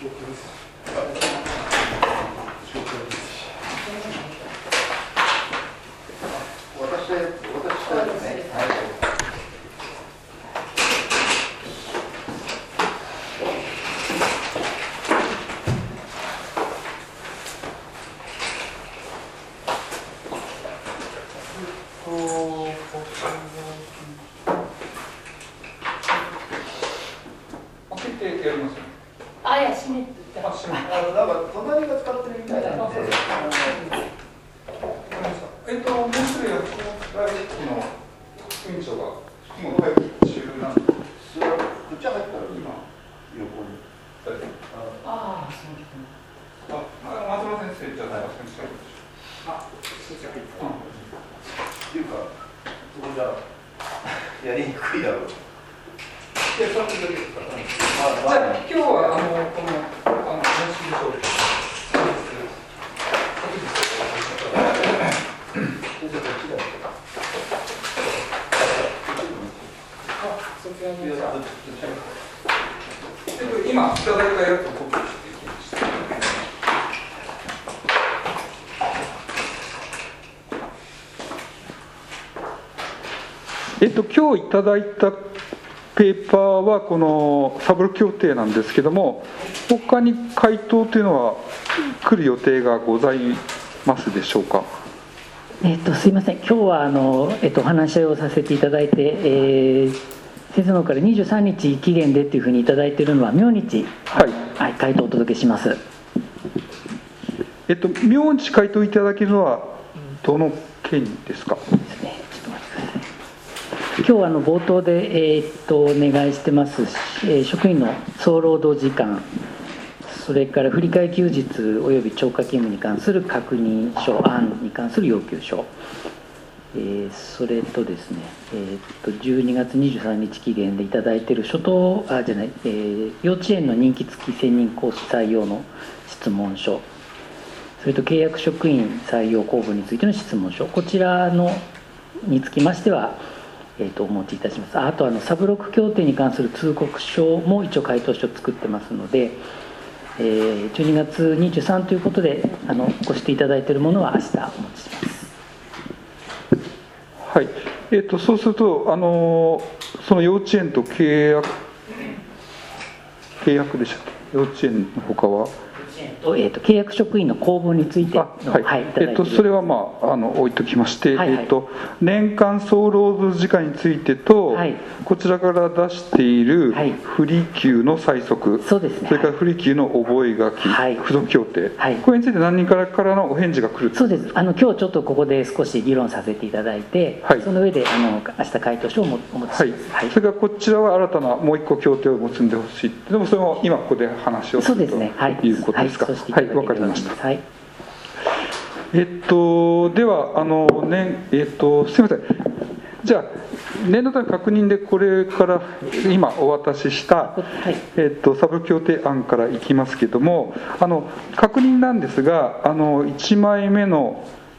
今いただいたやつをコピーしていきました。 今日いただいたペーパーはこのサブロ協定なんですけども、他に回答というのは来る予定がございますでしょうか。 すいません、今日はお話し合いをさせていただいて、先生の方から23日期限でっていうふうにいただいているのは明日、はい、回答をお届けします。 明日回答いただけるのはどの件ですか。 ですね、ちょっと待ってください。今日は冒頭で、お願いしてます職員の総労働時間、それから振替休日および超過勤務に関する確認書案に関する要求書、それとですね、12月23日期限でいただいている幼稚園の任期付き専任講師採用の質問書、それと契約職員採用公募についての質問書、こちらにつきましては、お持ちいたします。あとサブロック協定に関する通告書も一応回答書を作ってますので、12月23ということでご指定いただいているものは明日お持ちします。 はい、そうするとその幼稚園と契約でしたっけ。幼稚園のほかは契約職員の公募についての、 それは置いときまして、年間総労働時間についてと、こちらから出している不利休の催促、それから不利休の覚書、付属協定、これについて何人からのお返事が来る。 そうです。今日ちょっとここで少し議論させていただいて、その上で明日回答書をお持ちします。 それからこちらは新たなもう一個協定を結んでほしい。でもそれも今ここで話をするということですか。はい、わかりました。ではすみません。じゃあ念のため確認で、これから今お渡しした、サブ協定案からいきますけども、確認なんですが、1枚目の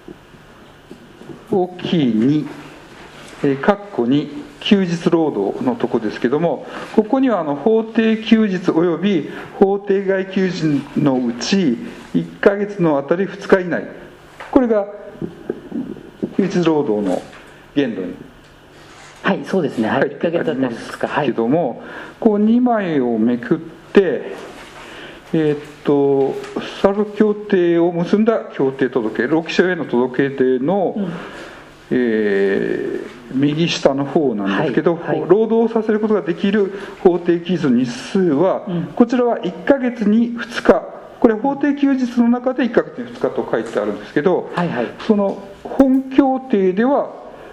大きい2、括弧に休日労働のとこですけども、ここには法定休日および法定外休日のうち1ヶ月のあたり2日以内、これが休日労働の限度に、 そうですね、1ヶ月あたり2日、 けども、こう2枚をめくって、サル協定を結んだ協定届、労基署への届け出の、右下の方なんですけど、労働させることができる法定休日の日数は、こちらは1ヶ月に2日、これ法定休日の中で1ヶ月に2日と書いてあるんですけど、その本協定では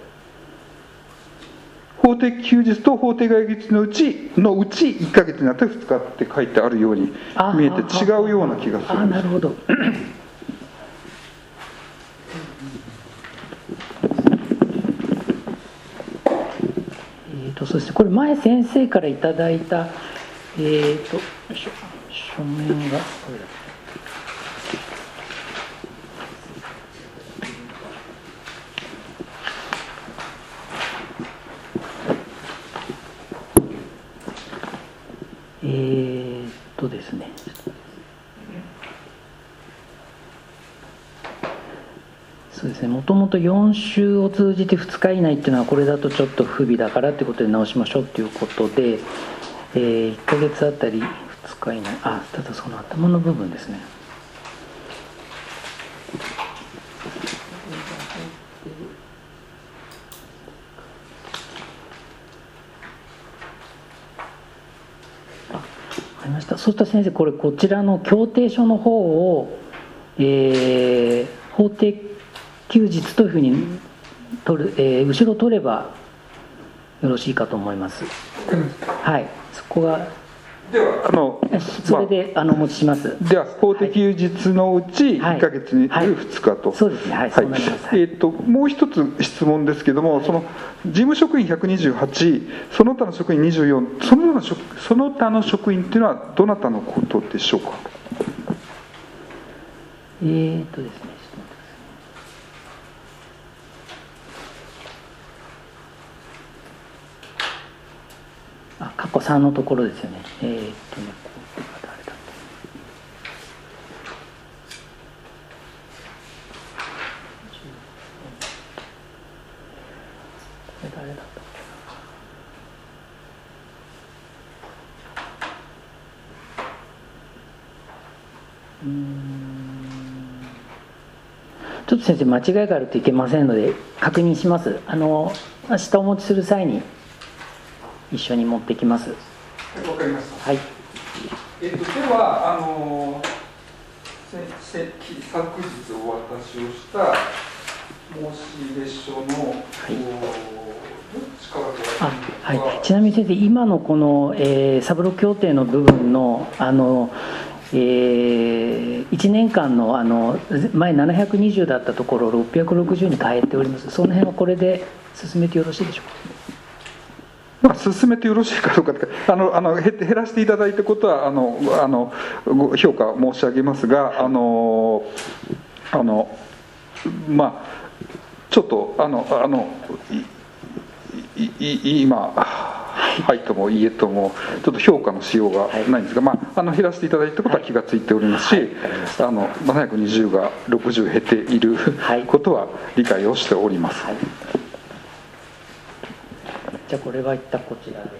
法定休日と法定外休日のうち1ヶ月になって2日って書いてあるように見えて違うような気がするんです。 なるほど。そしてこれ前先生からいただいた書面がこれだ。ですね。 そうですね、もともと4週を通じて2日以内っていうのはこれだとちょっと不備だからということで直しましょうということで、1ヶ月あたり2日以内、ただその頭の部分ですね。わかりました。そうしたら先生、こちらの協定書の方を、法定休日というふうに後ろ取ればよろしいかと思います。はい、そこがではそれでお持ちします。 では法定休日のうち1ヶ月に2日と、 そうですね、はい、そうなります。 もう一つ質問ですけども、その事務職員128、その他の職員24、その他の職員っていうのはどなたのことでしょうか。 ですね、括弧3のところですよね。これ誰だっけ。これ誰だったっけな。ちょっと先生、間違いがあるといけませんので確認します。明日お持ちする際に一緒に持ってきます。 わかりました。 はい。 では昨日お渡しをした申入書の、どっちからはい、ちなみに先生、今のこの、サブロ協定の部分の1年間の前720だったところを660に変えております。その辺はこれで進めてよろしいでしょうか。 進めてよろしいかどうか減らしていただいたことは評価申し上げますが、ちょっと今はいともいいえともちょっと評価のしようがないんですが、減らしていただいたことは気がついておりますし、720が60減っていることは理解をしております。 じゃあこれは一旦こちら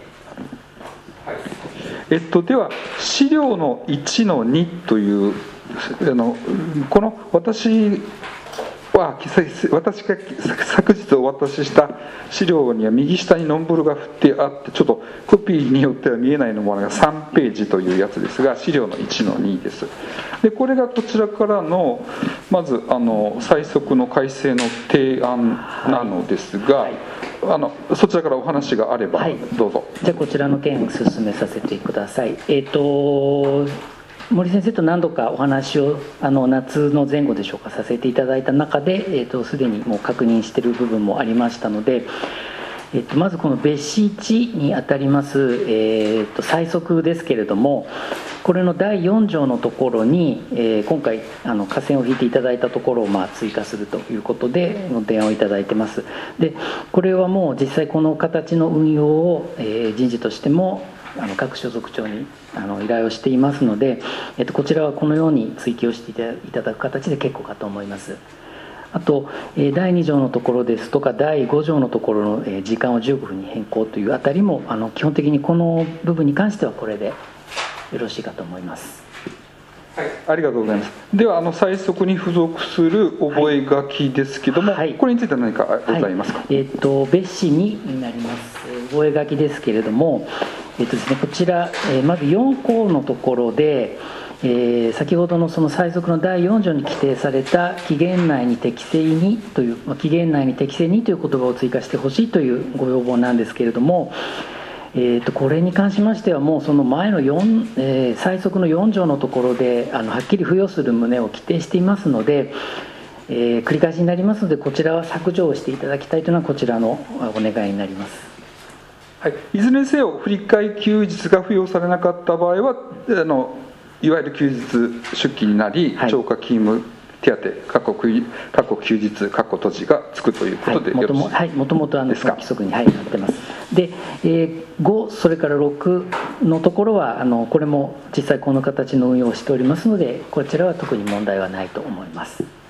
で。 では資料の1の2というこの私が昨日お渡しした資料には右下にノンブルが振ってあって、ちょっとコピーによっては見えないものが3ページというやつですが、資料の1の2です。でこれがこちらからのまず最速の改正の提案なのですが、そちらからお話があればどうぞ。 じゃあこちらの件進めさせてください。森先生と何度かお話を夏の前後でしょうかさせていただいた中で、すでにもう確認している部分もありましたので、まずこの別紙1にあたります、最速ですけれども、これの第4条のところに、今回下線を引いていただいたところを追加するということでご提案をいただいてます。でこれはもう実際この形の運用を、人事としても各所属長に依頼をしていますので、こちらはこのように追記をしていただく形で結構かと思います。あと第2条のところですとか第5条のところの時間を15分に変更というあたりも基本的にこの部分に関してはこれでよろしいかと思います。 はい、ありがとうございます。では最速に付属する覚書ですけども、これについては何かございますか。 別紙になります覚書ですけれども、ですね、こちら、まず4項のところで、先ほどのその最速の第4条に規定された期限内に適正にという期限内に適正にという言葉を追加してほしいというご要望なんですけれども、これに関しましてはもうその前の最速の4条のところではっきり付与する旨を規定していますので、繰り返しになりますのでこちらは削除をしていただきたいというのはこちらのお願いになります。 はい、いずれにせよ振り替え休日が付与されなかった場合はいわゆる休日出勤になり、超過勤務手当休日閉じがつくということでよろしいですか。 もともと規則に、なってます。で、5それから6のところはこれも実際この形の運用をしておりますのでこちらは特に問題はないと思います。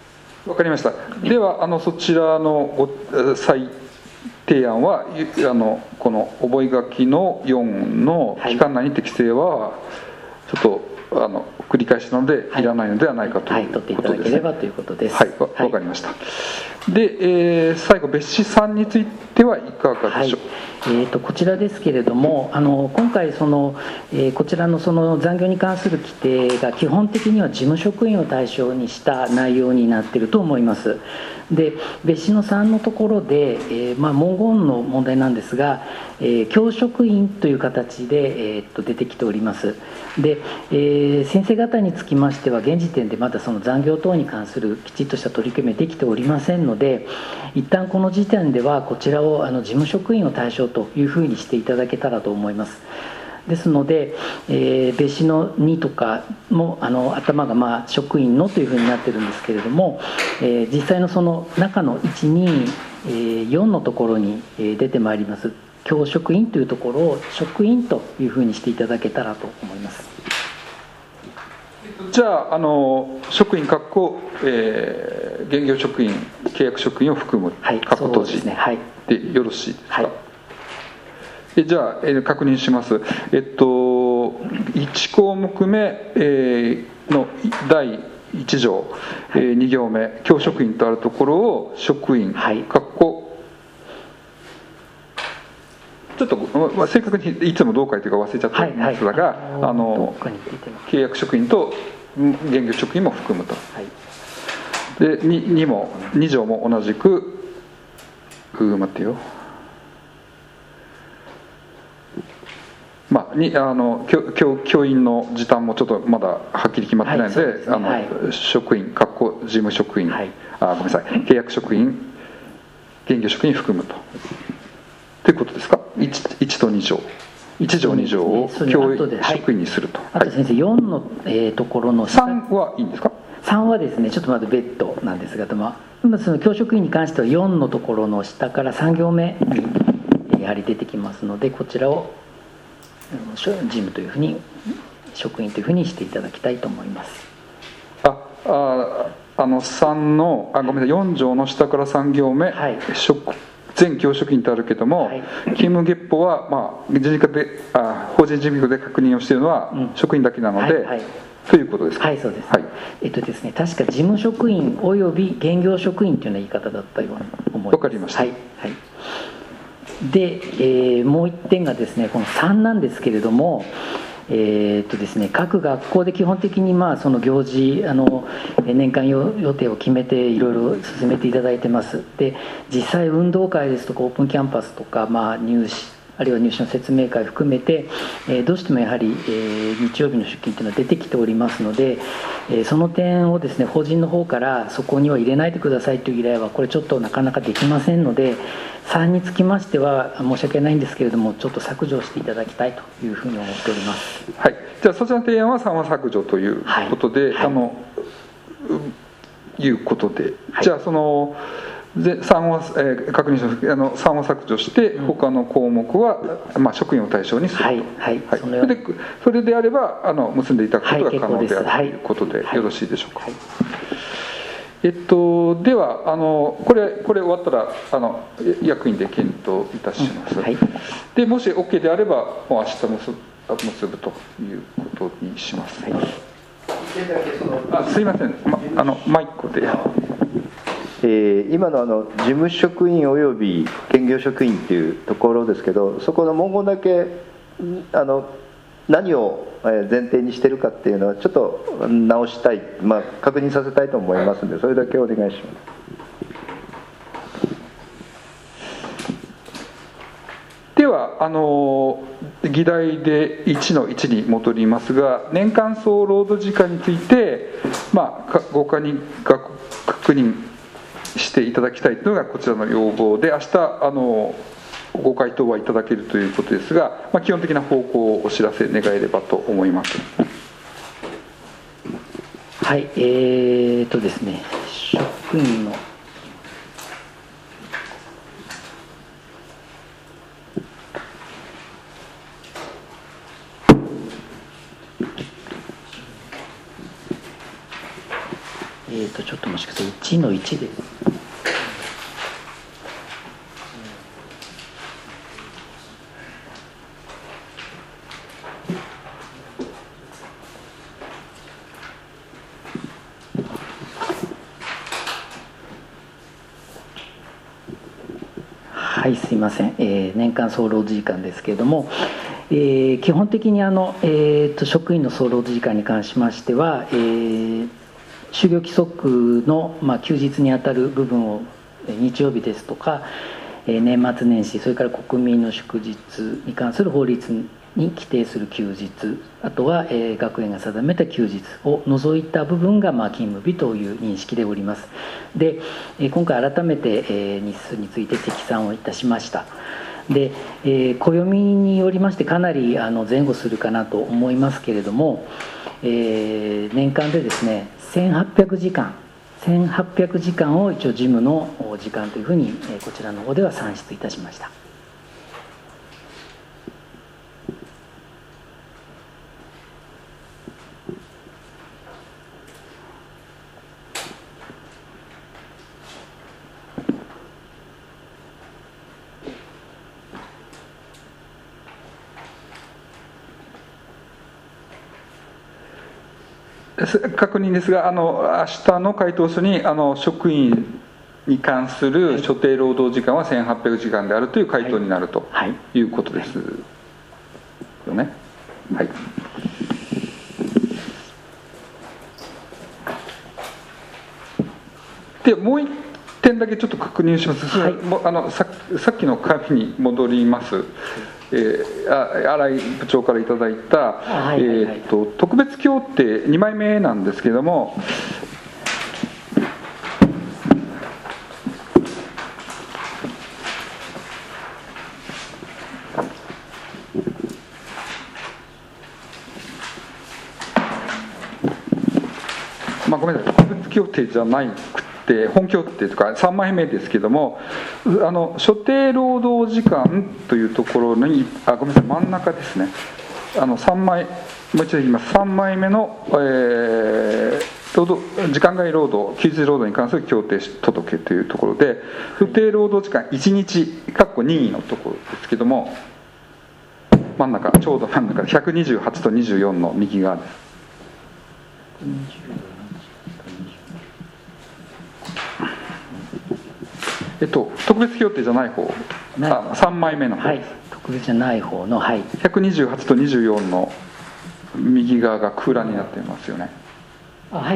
わかりました。ではそちらの再提案はこの覚書の4の期間内に適正はちょっと繰り返しなのでいらないのではないかということですね。 取っていただければということです。 はい、わかりました。で、最後別紙3についてはいかがでしょう。 こちらですけれども、今回こちらの残業に関する規定が基本的には事務職員を対象にした内容になっていると思います。で、別紙の3のところで、文言の問題なんですが、教職員という形で、出てきております。で、先生方につきましては現時点でまだその残業等に関するきちっとした取り組みができておりませんので、一旦この時点ではこちらを事務職員を対象というふうにしていただけたらと思います。ですので、別紙の2とかも頭が職員のというふうになってるんですけれども、実際のその中の124のところに出てまいります教職員というところを職員というふうにしていただけたらと思います。 じゃあ職員現業職員契約職員を含む括弧閉じでよろしいですか。はい、じゃあ、確認します。1項目目、の第1条、2行目教職員とあるところを職員括弧ちょっと正確にいつもどう書いてるか忘れちゃったんですが、契約職員と現業職員も含むと。で 2条も同じく待ってよ、教員の時短もちょっとまだはっきり決まってないので、職員括弧事務職員、ごめんなさい、契約職員現業職員含むということですか。1と2条1条2条を教職員にすると。 あと先生4のところの 3はいいんですか。 3はですねちょっとまだ別途なんですが、その教職員に関しては4のところの下から3行目にやはり出てきますので、こちらを事務というふうに職員というふうにしていただきたいと思います。 3のごめんなさい、4条の下から3行目、全教職員とあるけども、勤務月報は、法人事務局で確認をしているのは職員だけなので、ということですか。 はい、そうです。ですね、確か事務職員および現業職員というような言い方だったように思います。 わかりました。 で、もう一点がですね、この3なんですけれども、ですね、各学校で基本的にその行事年間予定を決めていろいろ進めていただいてます。で、実際運動会ですとかオープンキャンパスとか、入試あるいは入試の説明会含めて、どうしてもやはり、日曜日の出勤というのは出てきておりますので、その点をですね法人の方からそこには入れないでくださいという依頼はこれちょっとなかなかできませんので、3につきましては申し訳ないんですけれどもちょっと削除していただきたいというふうに思っております。 はい、じゃあそちらの提案は3は削除ということで、いうことで、じゃあその3は、確認します。3は削除して他の項目は、職員を対象にすると。それであれば結んでいただくことが可能であるということでよろしいでしょうか。ではこれ終わったら役員で検討いたします。でもし OK であればもう明日結ぶということにします。すいません、マイクで。 今の事務職員および兼業職員というところですけど、そこの文言だけ何を前提にしてるかっていうのはちょっと直したい、確認させたいと思いますので、それだけお願いします。 では議題で1の1に戻りますが、年間総労働時間について、ご確認していただきたいというのがこちらの要望で、明日ご回答はいただけるということですが、基本的な方向をお知らせ願えればと思います。 はい、ですね、職員のちょっともしかして1の1です。はい、すいません、年間総労働時間ですけれども、基本的に職員の総労働時間に関しましては、就業規則の、休日にあたる部分を日曜日ですとか、年末年始、それから国民の祝日に関する法律に規定する休日、あとは、学園が定めた休日を除いた部分が、勤務日という認識でおります。で、今回改めて、日数について積算をいたしました。で、暦によりましてかなり前後するかなと思いますけれども、年間でですね1800時間を一応事務の時間というふうにこちらの方では算出いたしました。 確認ですが、明日の回答書に職員に関する所定労働時間は1800時間であるという回答になるということですよね。はい。でもう一点だけちょっと確認します。はい、さっきの紙に戻ります。新井部長からいただいた、特別協定2枚目なんですけれども、ごめんなさい、特別協定じゃないくて本協定とか3枚目ですけども、所定労働時間というところにごめんなさい、真ん中ですね、3枚、もう一度言います。3枚目の、時間外労働、休日労働に関する協定届というところで、所定労働時間1日任意のところですけども、真ん中、ちょうど真ん中で128と24の右側です。特別協定じゃない方、3枚目の方です。 特別じゃない方の、 128と24の右側が空欄になっていますよね。 はい、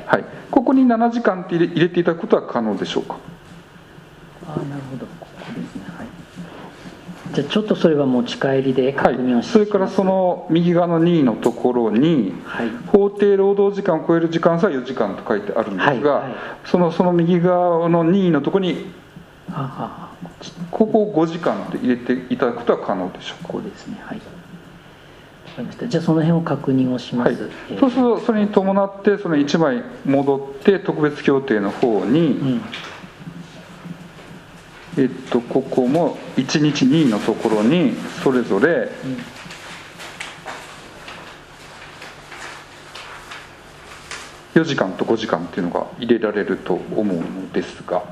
ここに7時間って入れていただくことは可能でしょうか。 なるほど、ここですね。じゃあちょっとそれは持ち帰りで確認をして、 それからその右側の2位のところに、法定労働時間を超える時間差は4時間と書いてあるんですが、その右側の2位のところにここを5時間って入れていただくことは可能でしょうか。 ここですね。はい、わかりました。じゃあその辺を確認をします。 そうするとそれに伴ってその1枚戻って特別協定の方に、ここも1日2のところにそれぞれ、4時間と5時間っていうのが入れられると思うのですが、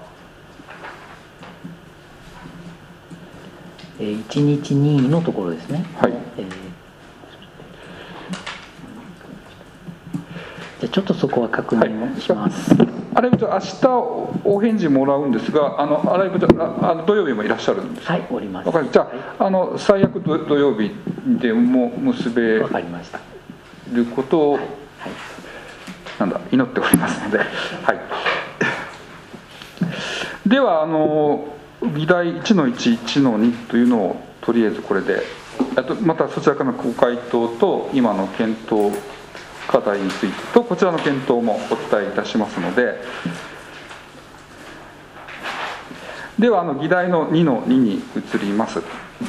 1日2のところですね。じゃあちょっとそこは確認をします。 新井部長、明日お返事もらうんですが、新井部長、土曜日もいらっしゃるんですか。 おります。 わかりました。じゃあ、最悪土曜日でも結べることを、祈っておりますので、では議題1の1、1の2というのをとりあえずこれで、またそちらからのご回答と今の検討課題についてとこちらの検討もお伝えいたしますので、では議題の2の2に移ります。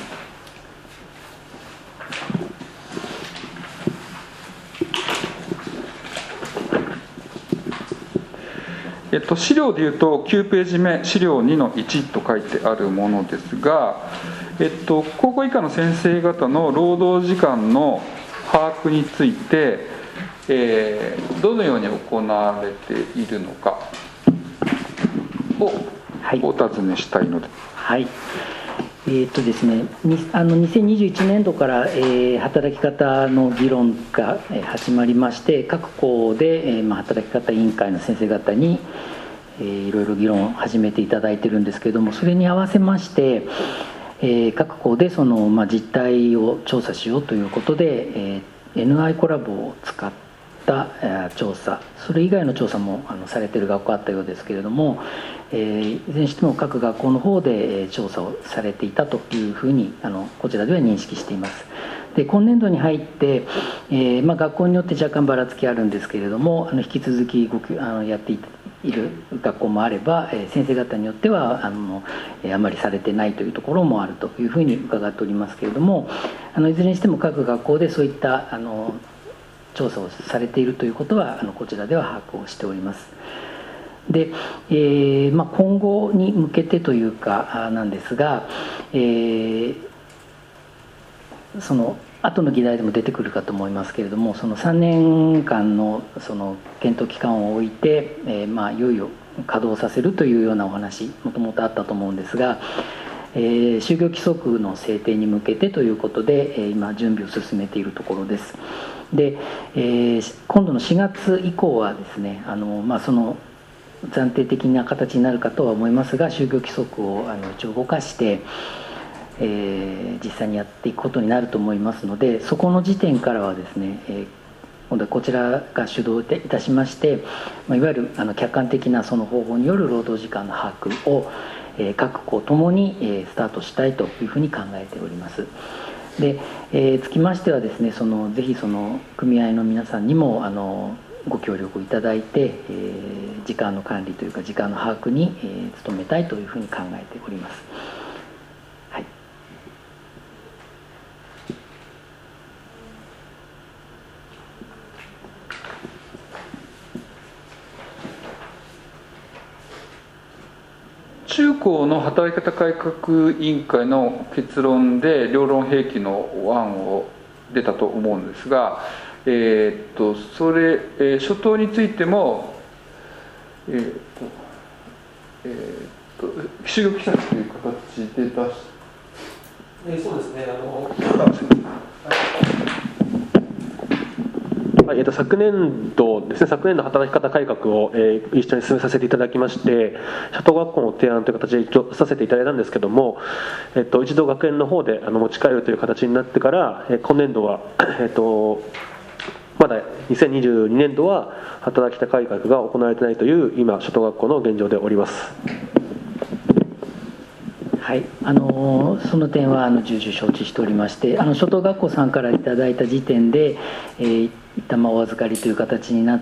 資料でいうと9ページ目、資料2の1と書いてあるものですが、高校以下の先生方の労働時間の把握について、 どのように行われているのかをお尋ねしたいので。 はい、ですね、2021年度から、働き方の議論が始まりまして、各校で、働き方委員会の先生方に、いろいろ議論を始めていただいてるんですけれども、それに合わせまして、各校でその、実態を調査しようということで、NI コラボを使った調査、それ以外の調査もされている学校あったようですけれども、いずれにしても各学校の方で調査をされていたというふうにこちらでは認識しています。で、今年度に入って、学校によって若干ばらつきあるんですけれども、引き続きやっている学校もあれば、先生方によってはあまりされてないというところもあるというふうに伺っておりますけれども、いずれにしても各学校でそういった調査をされているということはこちらでは把握をしております。で、今後に向けてというかなんですが、その後の議題でも出てくるかと思いますけれども、その3年間のその検討期間を置いて、いよいよ稼働させるというようなお話もともとあったと思うんですが、就業規則の制定に向けてということで、今準備を進めているところです。で、今度の4月以降はですね、その暫定的な形になるかとは思いますが、就業規則を一応動かして、実際にやっていくことになると思いますので、そこの時点からはですね、今度はこちらが主導いたしまして、いわゆる客観的なその方法による労働時間の把握を各校ともにスタートしたいというふうに考えております。で、つきましてはですね、ぜひその組合の皆さんにもご協力いただいて、時間の管理というか時間の把握に努めたいというふうに考えております。はい。 中高の働き方改革委員会の結論で両論併記の案を出たと思うんですが、それ、初等についても、就業規則という形で出し、 そうですね、 昨年度ですね、昨年度働き方改革を、一緒に進めさせていただきまして、初等学校の提案という形でさせていただいたんですけども、一度学園の方で持ち帰るという形になってから、今年度は、まだ2022年度は働き方改革が行われていないという今初等学校の現状でおります。 はい、その点は重々承知しておりまして、初等学校さんからいただいた時点で、一旦お預かりという形になって、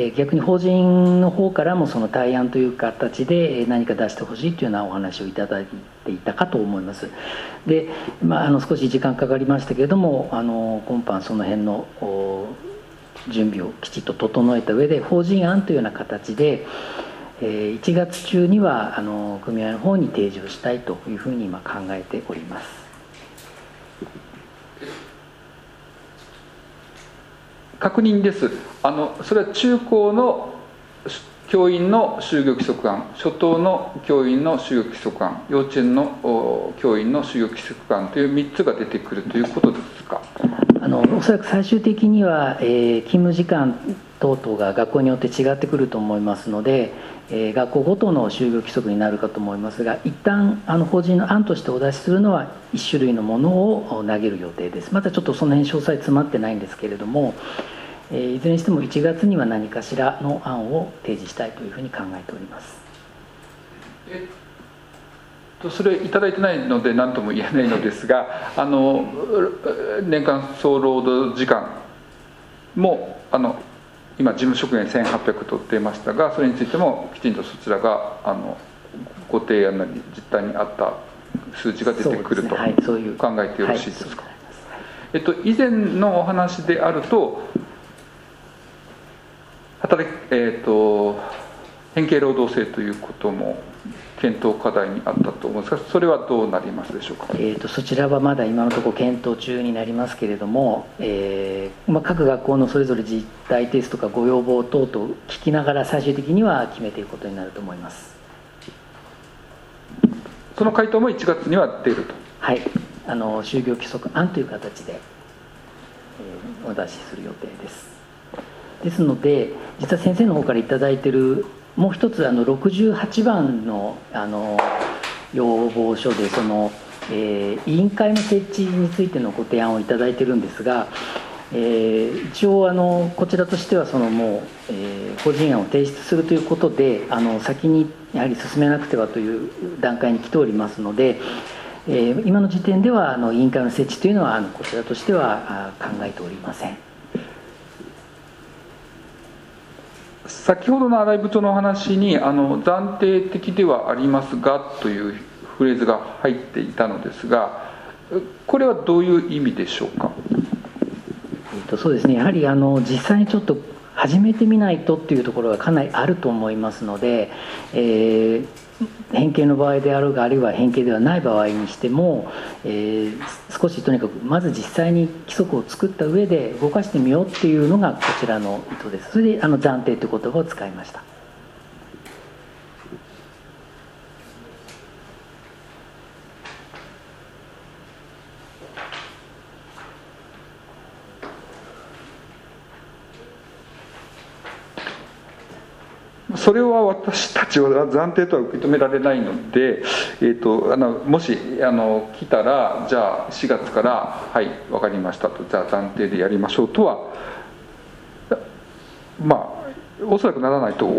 逆に法人の方からもその対案という形で何か出してほしいというようなお話をいただいていたかと思います。で、少し時間かかりましたけれども、今般その辺の準備をきちっと整えた上で法人案というような形で1月中には組合の方に提示をしたいというふうに今考えております。 確認です。それは中高の教員の就業規則案、初等の教員の就業規則案、幼稚園の教員の就業規則案という3つが出てくるということですか。 おそらく最終的には、勤務時間等々が学校によって違ってくると思いますので、学校ごとの就業規則になるかと思いますが、一旦法人の案としてお出しするのは1種類のものを投げる予定です。またちょっとその辺詳細詰まってないんですけれども、いずれにしても1月には何かしらの案を提示したいというふうに考えております。 それいただいてないので何とも言えないのですが、年間総労働時間も今事務職員1800取っていましたが、それについてもきちんとそちらがご提案なり実態に合った数値が出てくると考えてよろしいですか。以前のお話で変形労働制ということも検討課題にあったと思うんですが、それはどうなりますでしょうか。 そちらはまだ今のところ検討中になりますけれども、各学校のそれぞれ実態ですとかご要望等々聞きながら最終的には決めていくことになると思います。 その回答も1月には出ると。 はい、就業規則案という形で、お出しする予定です。ですので、実は先生の方から頂いているもう一つ68番の要望書で委員会の設置についてのご提案をいただいているんですが、一応こちらとしてはもう、個人案を提出するということで先にやはり進めなくてはという段階に来ておりますので、今の時点では委員会の設置というのはこちらとしては考えておりません。 先ほどの新井部長のお話に暫定的ではありますがというフレーズが入っていたのですが、これはどういう意味でしょうか。 そうですね、やはり実際にちょっと始めてみないとっていうところがかなりあると思いますので、変形の場合であるがあるいは変形ではない場合にしても、少しとにかくまず実際に規則を作った上で動かしてみようっていうのがこちらの意図です。それで暫定という言葉を使いました。 それは私たちは暫定とは受け止められないので、もし来たらじゃあ4月から「はい分かりました」と「じゃあ暫定でやりましょう」とはおそらくならないと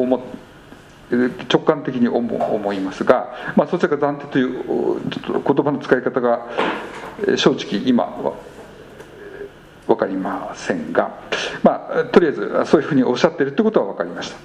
直感的に思いますが、そちらが暫定というちょっと言葉の使い方が正直今は分かりませんが、とりあえずそういうふうにおっしゃってるということは分かりました。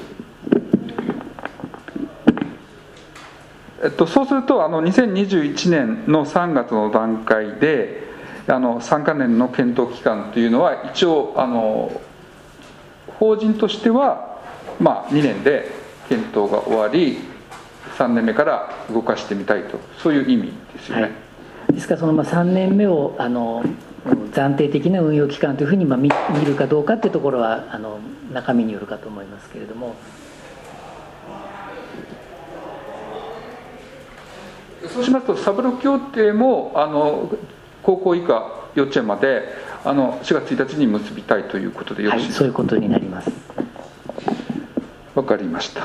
そうすると2021年の3月の段階で3カ年の検討期間というのは一応法人としては2年で検討が終わり3年目から動かしてみたいと、そういう意味ですよね。 はい、ですから3年目を暫定的な運用期間というふうに見るかどうかというところは中身によるかと思いますけれども。 そうしますとサブロ協定も高校以下幼稚園まで4月1日に結びたいということでよろしいですか。 はい、そういうことになります。 わかりました。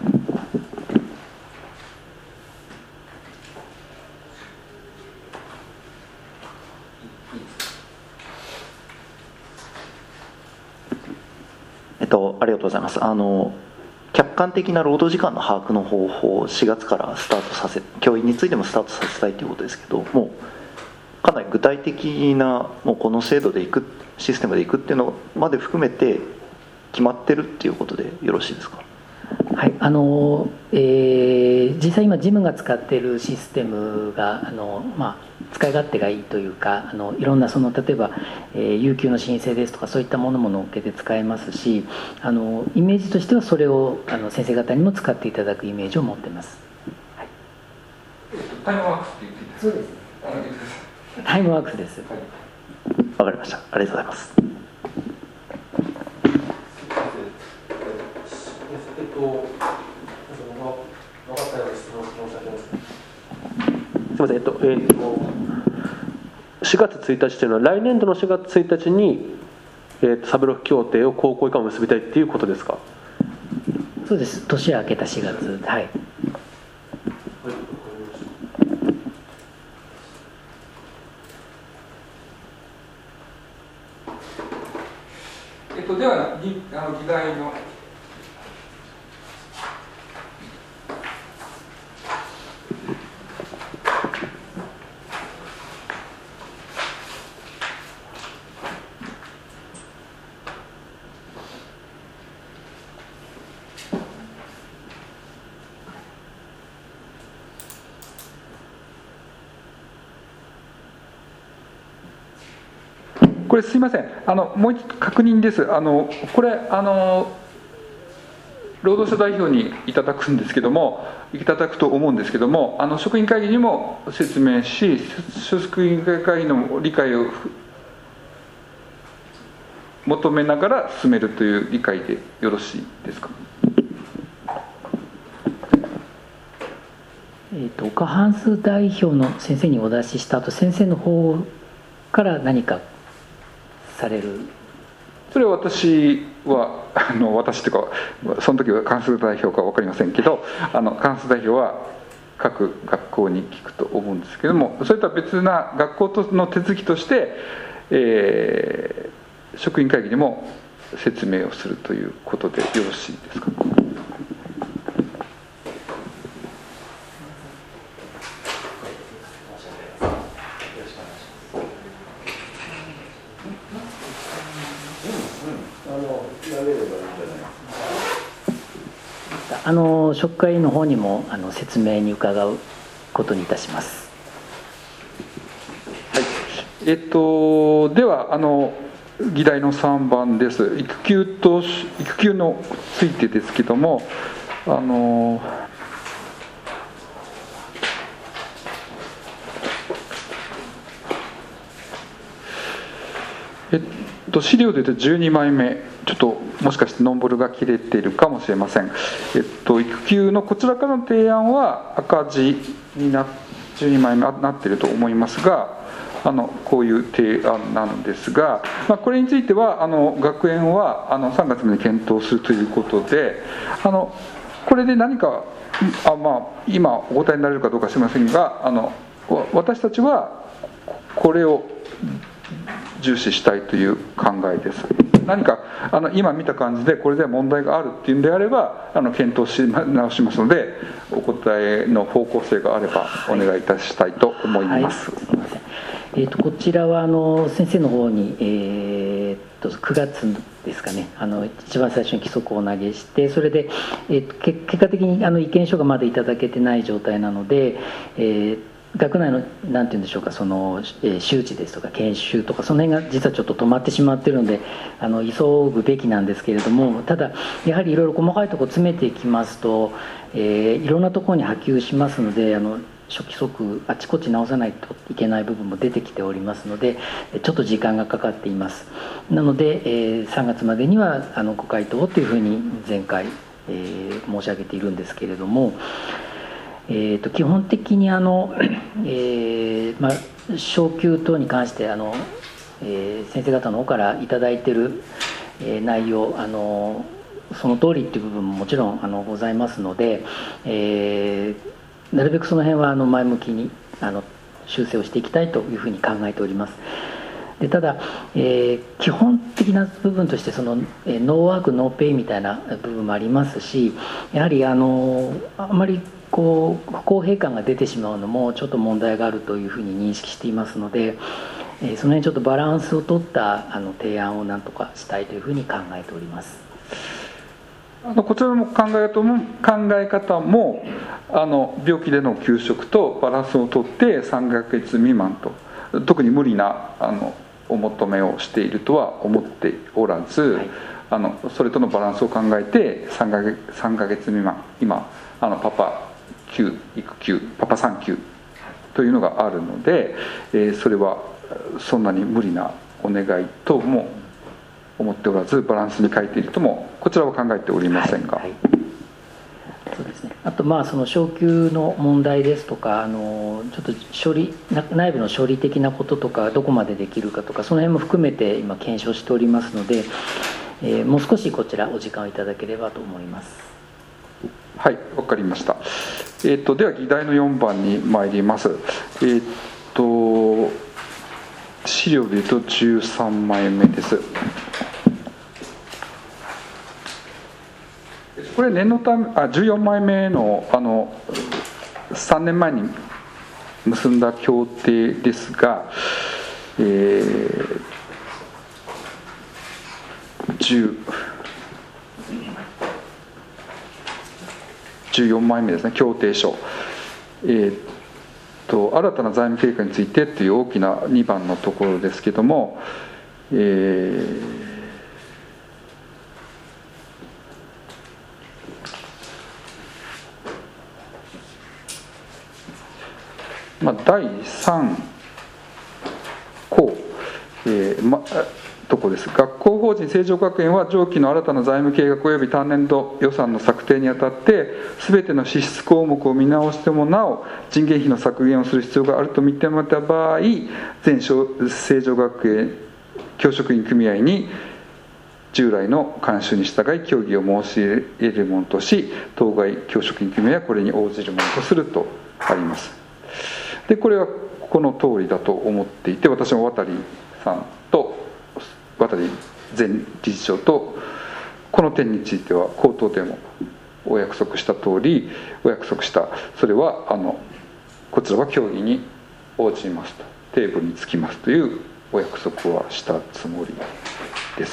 ありがとうございます。客観的な労働時間の把握の方法を4月からスタートさせ、教員についてもスタートさせたいということですけど、もうかなり具体的なもうこの制度でいく、システムでいくっていうのまで含めて決まってるっていうことでよろしいですか。 はい、実際今ジムが使っているシステムが使い勝手がいいというかいろんな例えば、有給の申請ですとかそういったものも載っけて使えますしイメージとしてはそれを先生方にも使っていただくイメージを持っています。はい、 タイムワークスって言っていいですか。 そうです。タイムワークスです。 わかりました。ありがとうございます。 すみません、4月1日というのは来年度の4月1日に、サブロク協定を高校以下も結びたいっていうことですか。 そうです。年明けた4月。はい。 では議題のこれすいませんもう一度確認です。これ労働者代表にいただくんですけども、いただくと思うんですけども、職員会議にも説明し、職員会議の理解を求めながら進めるという理解でよろしいですか。 過半数代表の先生にお出しした後、先生の方から何かされる。 それは私というか、その時は過半数代表か分かりませんけど、過半数代表は各学校に聞くと思うんですけども、それとは別な学校の手続きとして、職員会議にも説明をするということでよろしいですか。 職会の方にも説明に伺うことにいたします。 はい、では議題の3番です。育休のついてですけども、資料で言うと12枚目、ちょっともしかしてノンボルが切れているかもしれません。育休のこちらからの提案は赤字に12枚目なっていると思いますが、こういう提案なんですが、これについては学園は3月まで検討するということで、これで何か今お答えになれるかどうか知りませんが、私たちはこれを重視したいという考えです。何か今見た感じでこれで問題があるっていうんであれば検討し直しますので、お答えの方向性があればお願いいたしたいと思います。 はい、すみません。こちらは先生の方に、9月ですかね、一番最初に規則をお投げして、それで、結果的に意見書がまだいただけてない状態なので、学内のなんていうんでしょうか、周知ですとか研修とかその辺が実はちょっと止まってしまっているので急ぐべきなんですけれども、ただやはりいろいろ細かいところ詰めていきますと、いろんなところに波及しますので諸規則あちこち直さないといけない部分も出てきておりますので、ちょっと時間がかかっています。なので、3月までにはご回答というふうに前回、申し上げているんですけれども、基本的に昇給等に関して先生方の方からいただいている内容その通りっていう部分ももちろんございますので、なるべくその辺は前向きに修正をしていきたいというふうに考えております。でただ、基本的な部分としてノーワークノーペイみたいな部分もありますし、やはりあまり不公平感が出てしまうのもちょっと問題があるというふうに認識していますので、その辺ちょっとバランスを取った提案をなんとかしたいというふうに考えております。 こちらの考え方も病気での休職とバランスをとって3ヶ月未満と特に無理なお求めをしているとは思っておらず、はい、それとのバランスを考えて3ヶ月未満、今パパ休育休パパ産休というのがあるので、それはそんなに無理なお願いとも思っておらず、バランスに変えているともこちらは考えておりませんが、はいはい、 そうですね。あとその昇給の問題ですとかちょっと内部の処理的なこととかどこまでできるかとかその辺も含めて今検証しておりますので、もう少しこちらお時間をいただければと思います。 はい、わかりました。では議題の4番に参ります。資料でいうと13枚目です。これ念のため14枚目の3年前に結んだ協定ですが、14枚目ですね、協定書。新たな財務計画についてという大きな2番のところですけども、 第3項、とこです。学校法人成城学園は上記の新たな財務計画及び単年度予算の策定にあたって全ての支出項目を見直してもなお人件費の削減をする必要があると認めた場合、全成城学園教職員組合に従来の慣習に従い協議を申し入れるものとし、当該教職員組合はこれに応じるものとするとあります。でこれはこの通りだと思っていて、私も渡さんと渡前理事長とこの点については口頭でもお約束した通りそれはこちらは協議に応じますと、テーブルにつきますというお約束はしたつもりです。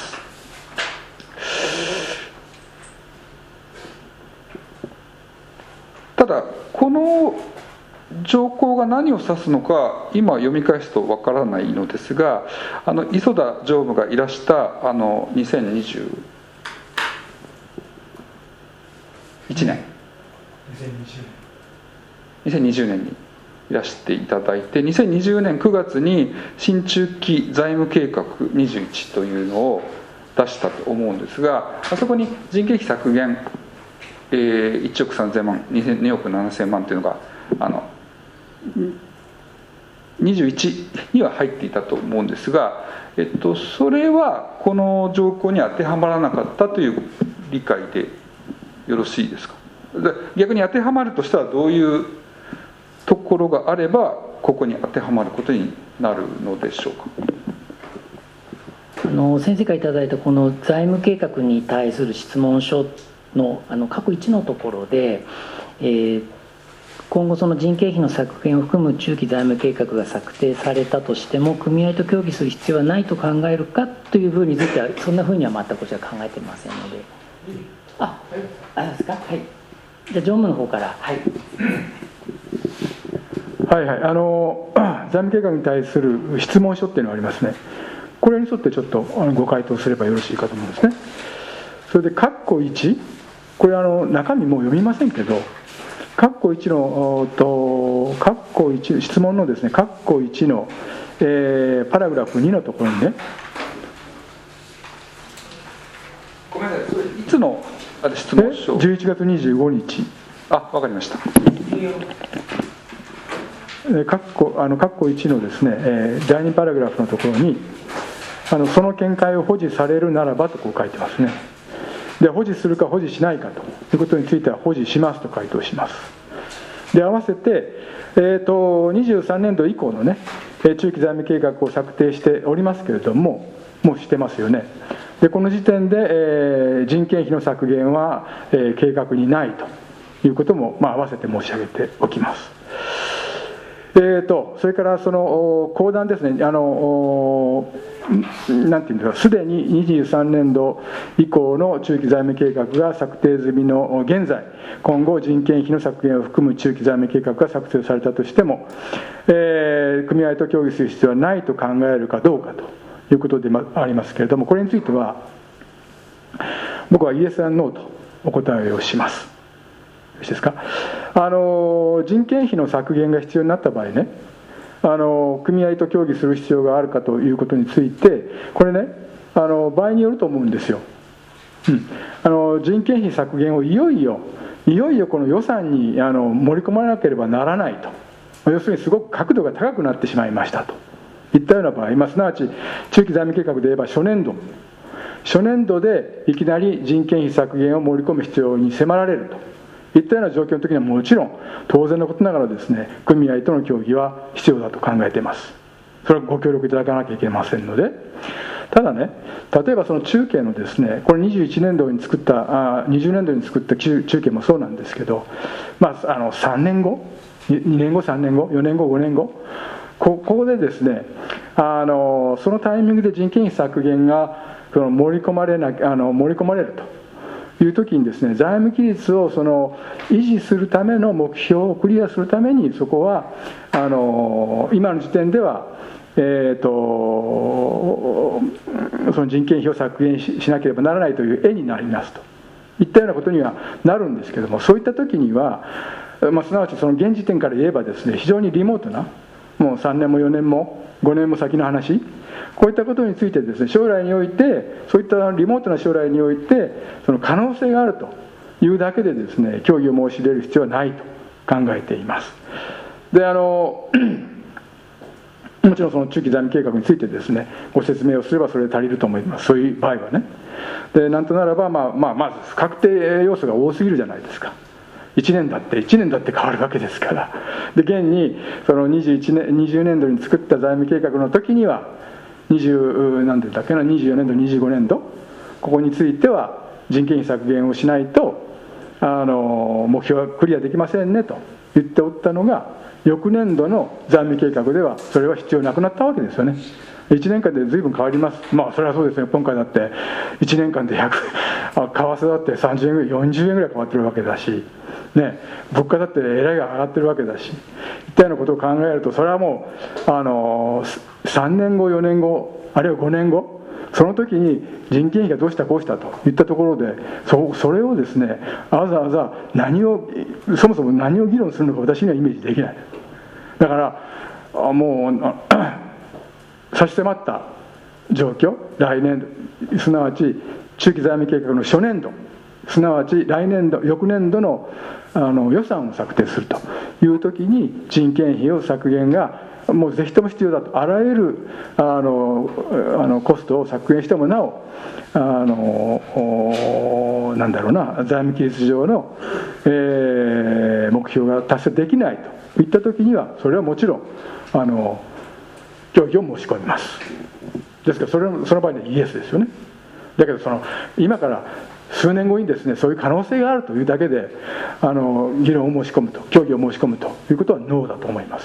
ただこの条項が何を指すのか今読み返すとわからないのですが、磯田常務がいらした2021年にいらしていただいて、2020年9月に新中期財務計画21というのを出したと思うんですが、あそこに人件費削減、1億3000万2億7000万というのが21には入っていたと思うんですが、それはこの条項に当てはまらなかったという理解でよろしいですか。逆に当てはまるとしたらどういうところがあればここに当てはまることになるのでしょうか。 先生からいただいたこの財務計画に対する質問書の各1のところで、今後その人件費の削減を含む中期財務計画が策定されたとしても組合と協議する必要はないと考えるかというふうについてはそんなふうには全くこちら考えていませんので。ありますか。はい。じゃあ常務の方から。はい。 はいはい、財務計画に対する質問書っていうのがありますね。これに沿ってちょっとご回答すればよろしいかと思うんですね。それで括弧1、これ中身もう読みませんけど、括弧1の括弧1質問のですね括弧1の、パラグラフ2のところにね、 ごめんなさい、それいつの質問書 ？11月25日。 あ、わかりました。 括弧1のですね、第2パラグラフのところにその見解を保持されるならばとこう書いてますね。で保持するか保持しないかということについては保持しますと回答します。で合わせて、23年度以降のね中期財務計画を策定しておりますけれども、もうしてますよね。でこの時点で、人件費の削減は、計画にないということも、合わせて申し上げておきます。それからその公団ですね、なんていうんですか、すでに23年度以降の中期財務計画が策定済みの現在、今後人件費の削減を含む中期財務計画が策定されたとしても、組合と協議する必要はないと考えるかどうかということでありますけれども、これについては僕はイエス&ノーとお答えをします。よろしいですか。人件費の削減が必要になった場合ね、組合と協議する必要があるかということについて、これね場合によると思うんですよ。人件費削減をいよいよこの予算に盛り込まなければならないと、要するにすごく角度が高くなってしまいましたといったような場合、すなわち中期財務計画で言えば初年度でいきなり人件費削減を盛り込む必要に迫られるといったような状況の時にはもちろん当然のことながらですね、組合との協議は必要だと考えています。それはご協力いただかなきゃいけませんので、ただね、例えばその中計のですね、これ21年度に作った20年度に作った中計もそうなんですけど、3年後2年後3年後4年後5年後ここでですね、そのタイミングで人件費削減が盛り込まれるという時にですね、財務規律を維持するための目標をクリアするために、そこは今の時点では、その人件費を削減しなければならないという絵になりますといったようなことにはなるんですけども、そういった時にはすなわちその現時点から言えばですね、非常にリモートな、もう3年も4年も5年も先の話、こういったことについてですね、将来において、そういったリモートな将来においてその可能性があるというだけでですね、協議を申し入れる必要はないと考えています。でもちろんその中期財務計画についてですね、ご説明をすればそれで足りると思います。そういう場合はね。でなんとならば、まず不確定要素が多すぎるじゃないですか。1年だって変わるわけですから。で現にその20年度に作った財務計画の時には24年度25年度ここについては人件費削減をしないと目標はクリアできませんねと言っておったのが、翌年度の財務計画ではそれは必要なくなったわけですよね。1年間で随分変わります。それはそうですね。今回だって1年間で為替だって30円ぐらい40円ぐらい変わってるわけだし、ね、物価だってえらいが上がってるわけだし、いったようなことを考えると、それはもう3年後4年後あるいは5年後、その時に人件費がどうしたこうしたといったところで、それをですね、わざわざそもそも何を議論するのか私にはイメージできない。だからもう差し迫った状況、来年度、すなわち中期財務計画の初年度、すなわち来年度翌年度の予算を策定するという時に人件費を削減がもうぜひとも必要だと。あらゆるコストを削減してもなお財務規律上の、目標が達成できないといった時には、それはもちろん協議を申し込みます。ですからその場合にはイエスですよね。だけど今から数年後にですね、そういう可能性があるというだけで議論を申し込むと、協議を申し込むということはノーだと思います。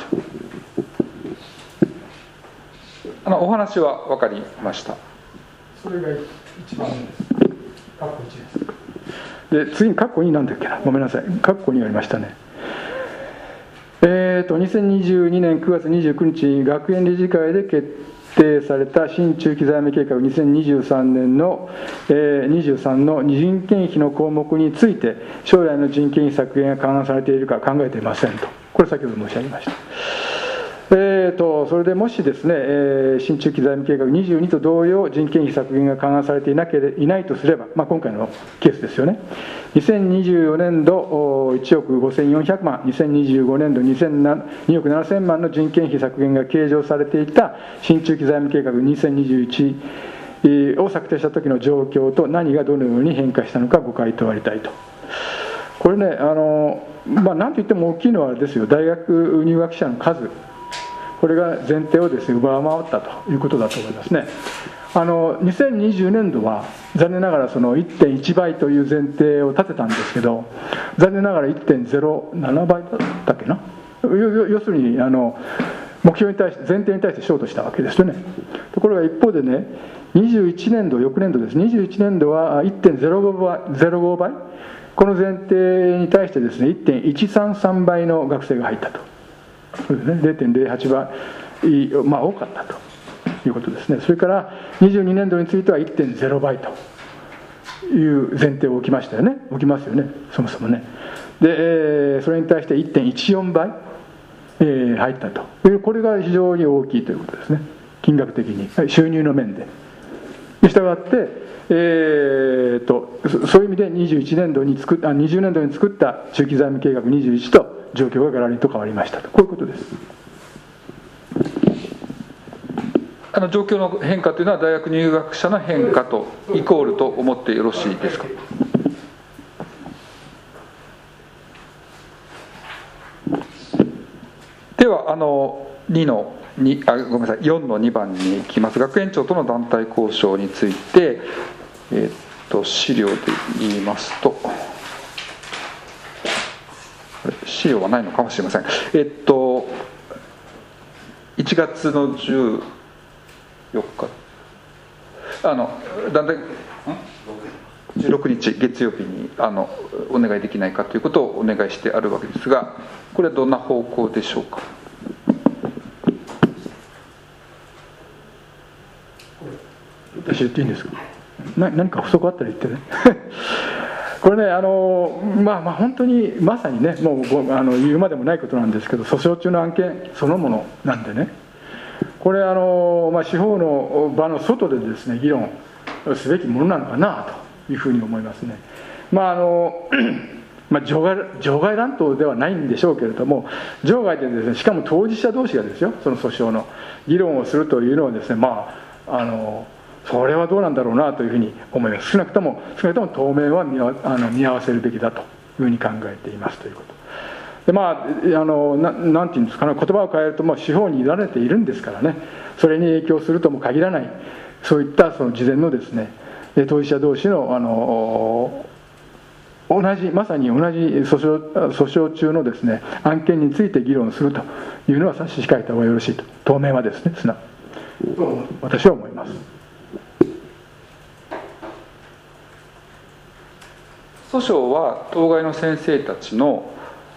お話は分かりました。 それが一番です。カッコ1です。で次にカッコ2なんだっけな、ごめんなさい、カッコ2ありましたね。2022年9月29日学園理事会で決定された新中期財務計画2023年の、23の人件費の項目について、将来の人件費削減が勘案されているか考えていませんと、これ先ほど申し上げました。それでもしですね、新中期財務計画22と同様人件費削減が勘案されていないとすれば、今回のケースですよね、2024年度1億5400万、2025年度2億7000万の人件費削減が計上されていた新中期財務計画2021を策定した時の状況と何がどのように変化したのかご回答ありたいと。これね、なんといっても大きいのはですよ、大学入学者の数、これが前提をですね上回ったということだと思いますね。2020年度は残念ながらその 1.1 倍という前提を立てたんですけど、残念ながら 1.07 倍だったっけな、要するに目標に対して前提に対してショートしたわけですよね。ところが一方でね、21年度翌年度です。21年度は 1.05 倍、この前提に対してですね 1.133 倍の学生が入ったと。そうですね、0.08 倍、多かったということですね。それから22年度については 1.0 倍という前提を置きましたよね。置きますよね、そもそもね。で、それに対して 1.14 倍、入ったと。これが非常に大きいということですね、金額的に、収入の面で。に従って、そういう意味で20年度に作った中期財務計画21と状況がガラリと変わりましたと、こういうことです。 状況の変化というのは大学入学者の変化とイコールと思ってよろしいですか。では4の2番に行きます。学園長との団体交渉について、資料で言いますと、資料はないのかもしれません。1月の14日団体16日月曜日にお願いできないかということをお願いしてあるわけですが、これはどんな方向でしょうか。 私言っていいんですか。何か不足あったら言ってねこれね、本当にまさにね、もう言うまでもないことなんですけど、訴訟中の案件そのものなんでね、これ司法の場の外でですね議論すべきものなのかなというふうに思いますね。場外乱闘ではないんでしょうけれども、場外でですね、しかも当事者同士がですよ、その訴訟の議論をするというのはですね、それはどうなんだろうなというふうに思います。少なくとも当面は見合わせるべきだというふうに考えていますということで、なんていうんですかね、言葉を変えると司法に委ねているんですからね、それに影響するとも限らない、そういったその事前のですね当事者同士のまさに同じ訴訟中のですね案件について議論するというのは差し控えた方がよろしいと、当面はですねと私は思います。 訴訟は当該の先生たちの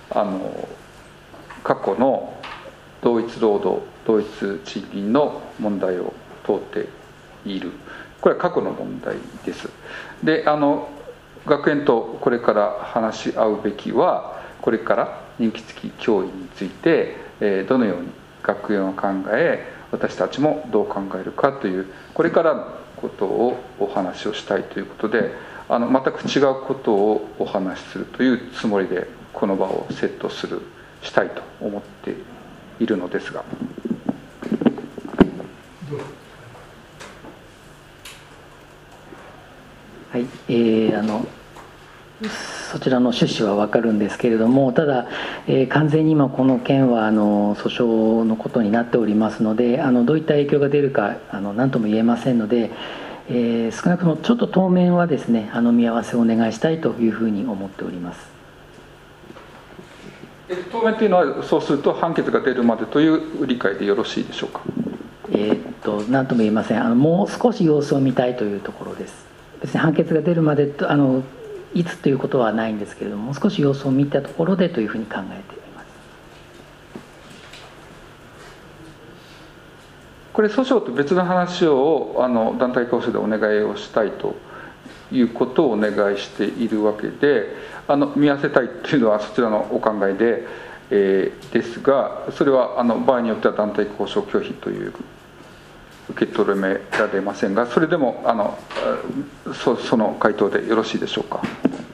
過去の同一労働同一賃金の問題を問うている。これは過去の問題です。で学園とこれから話し合うべきは、これから任期付き教員についてどのように学園を考え、私たちもどう考えるかという、これからのことをお話をしたいということで、全く違うことをお話しするというつもりでこの場をセットしたいと思っているのですが。 はい、そちらの趣旨は分かるんですけれども、ただ、完全に今この件は訴訟のことになっておりますので、どういった影響が出るか何とも言えませんので、少なくともちょっと当面はですね見合わせをお願いしたいというふうに思っております。 当面というのは、そうすると判決が出るまでという理解でよろしいでしょうか。 何とも言えません。もう少し様子を見たいというところです。別に判決が出るまでといつということはないんですけれども、もう少し様子を見たところでというふうに考えています。 これ訴訟と別の話を団体交渉でお願いをしたいということをお願いしているわけで、見合わせたいというのはそちらのお考えで、ですが、それは場合によっては団体交渉拒否という受け止められませんが、それでもその回答でよろしいでしょうか。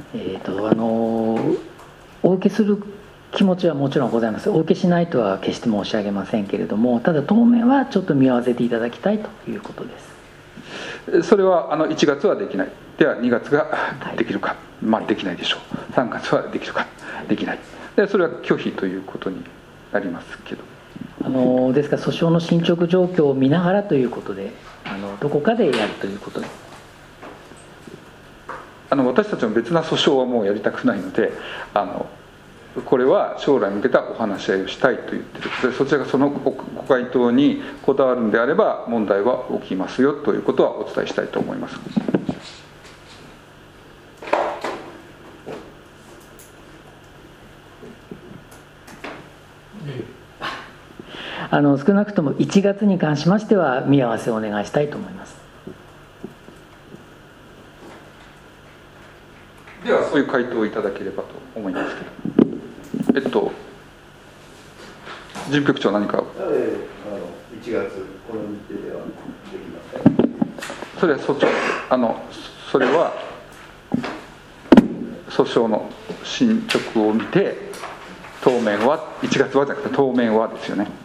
お受けする気持ちはもちろんございます。お受けしないとは決して申し上げませんけれども、ただ当面はちょっと見合わせていただきたいということです。 それは1月はできない、では2月ができるか、できないでしょう。3月はできるか、できない、でそれは拒否ということになりますけど、 ですから訴訟の進捗状況を見ながらということで、どこかでやるということで、 私たちも別な訴訟はもうやりたくないので、これは将来に向けたお話し合いをしたいと言っているので、そちらがそのご回答にこだわるんであれば問題は起きますよということはお伝えしたいと思います。 少なくとも1月に関しましては見合わせをお願いしたいと思います。 ではそういう回答をいただければと思いますけど、事務局長何か。 1月この日程ではできません。 それはそれは訴訟の進捗を見て、当面は1月はじゃなくて当面はですよね。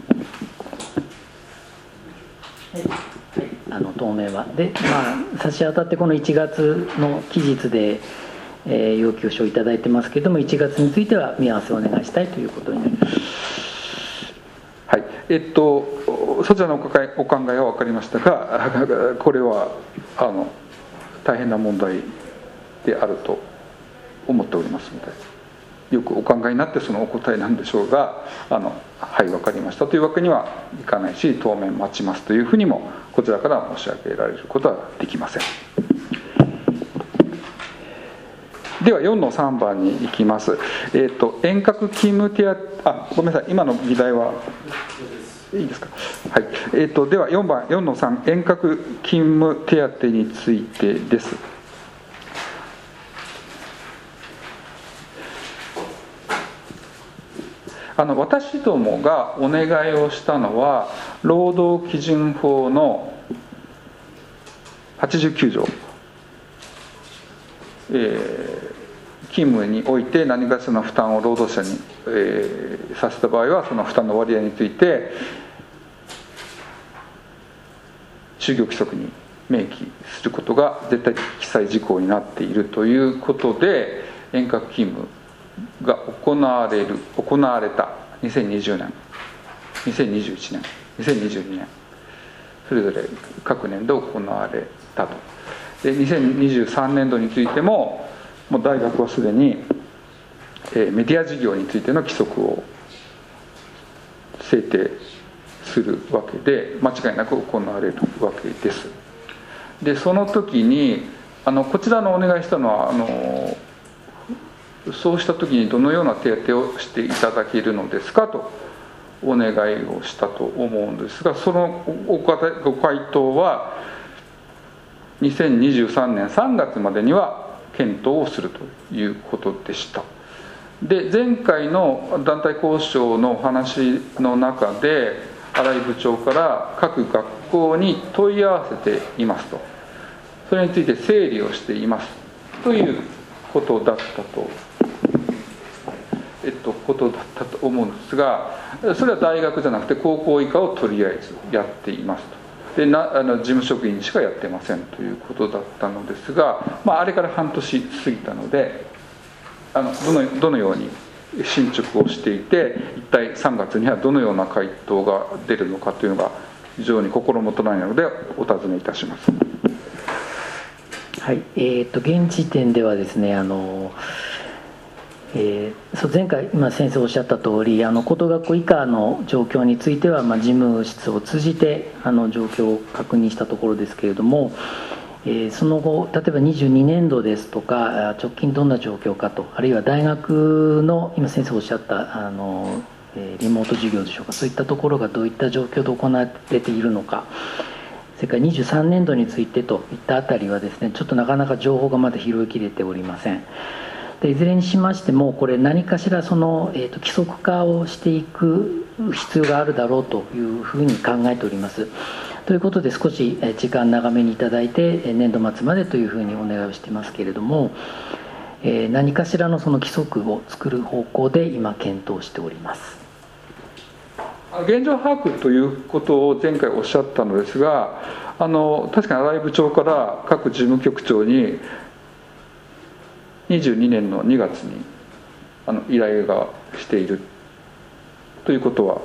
当面はで、差し当たってこの1月の期日で、要求書をいただいてますけれども、1月については見合わせをお願いしたいということになります。 はい、そちらのお考えは分かりましたが、これは大変な問題であると思っておりますので、よくお考えになってそのお答えなんでしょうが、はい分かりましたというわけにはいかないし、当面待ちますというふうにもこちらから申し上げられることはできません。では4の3番に行きます。遠隔勤務手当、ごめんなさい、今の議題はいいですか。はい。では4の3、遠隔勤務手当についてです。 私どもがお願いをしたのは労働基準法の89条、勤務において何かしらの負担を労働者に、させた場合はその負担の割合について就業規則に明記することが絶対的記載事項になっているということで、遠隔勤務が行われた2020年、2021年、2022年、それぞれ各年度行われたと。で2023年度についても、もう大学はすでに、メディア事業についての規則を制定するわけで、間違いなく行われるわけです。でその時にこちらのお願いしたのはそうした時にどのような手当をしていただけるのですかとお願いをしたと思うんですが、そのご回答は2023年3月までには検討をするということでした。で前回の団体交渉のお話の中で新井部長から各学校に問い合わせていますと、それについて整理をしていますということだったと思うんですが、それは大学じゃなくて高校以下をとりあえずやっていますと。で事務職員しかやってませんということだったのですが、あれから半年過ぎたのでどのように進捗をしていて、一体3月にはどのような回答が出るのかというのが非常に心もとないのでお尋ねいたします。 はい、現時点ではですね、前回今先生おっしゃった通り、高等学校以下の状況については、事務室を通じて状況を確認したところですけれども、その後例えば22年度ですとか直近どんな状況かと、あるいは大学の今先生おっしゃったリモート授業でしょうか、そういったところがどういった状況で行われているのか、それから23年度についてといったあたりはですね、ちょっとなかなか情報がまだ拾いきれておりません。でいずれにしましても、これ何かしら規則化をしていく必要があるだろうというふうに考えております。ということで少し時間長めにいただいて年度末までというふうにお願いをしてますけれども、何かしらの規則を作る方向で今検討しております。 現状把握ということを前回おっしゃったのですが、確かに新井部長から各事務局長に22年の2月に依頼がしているということは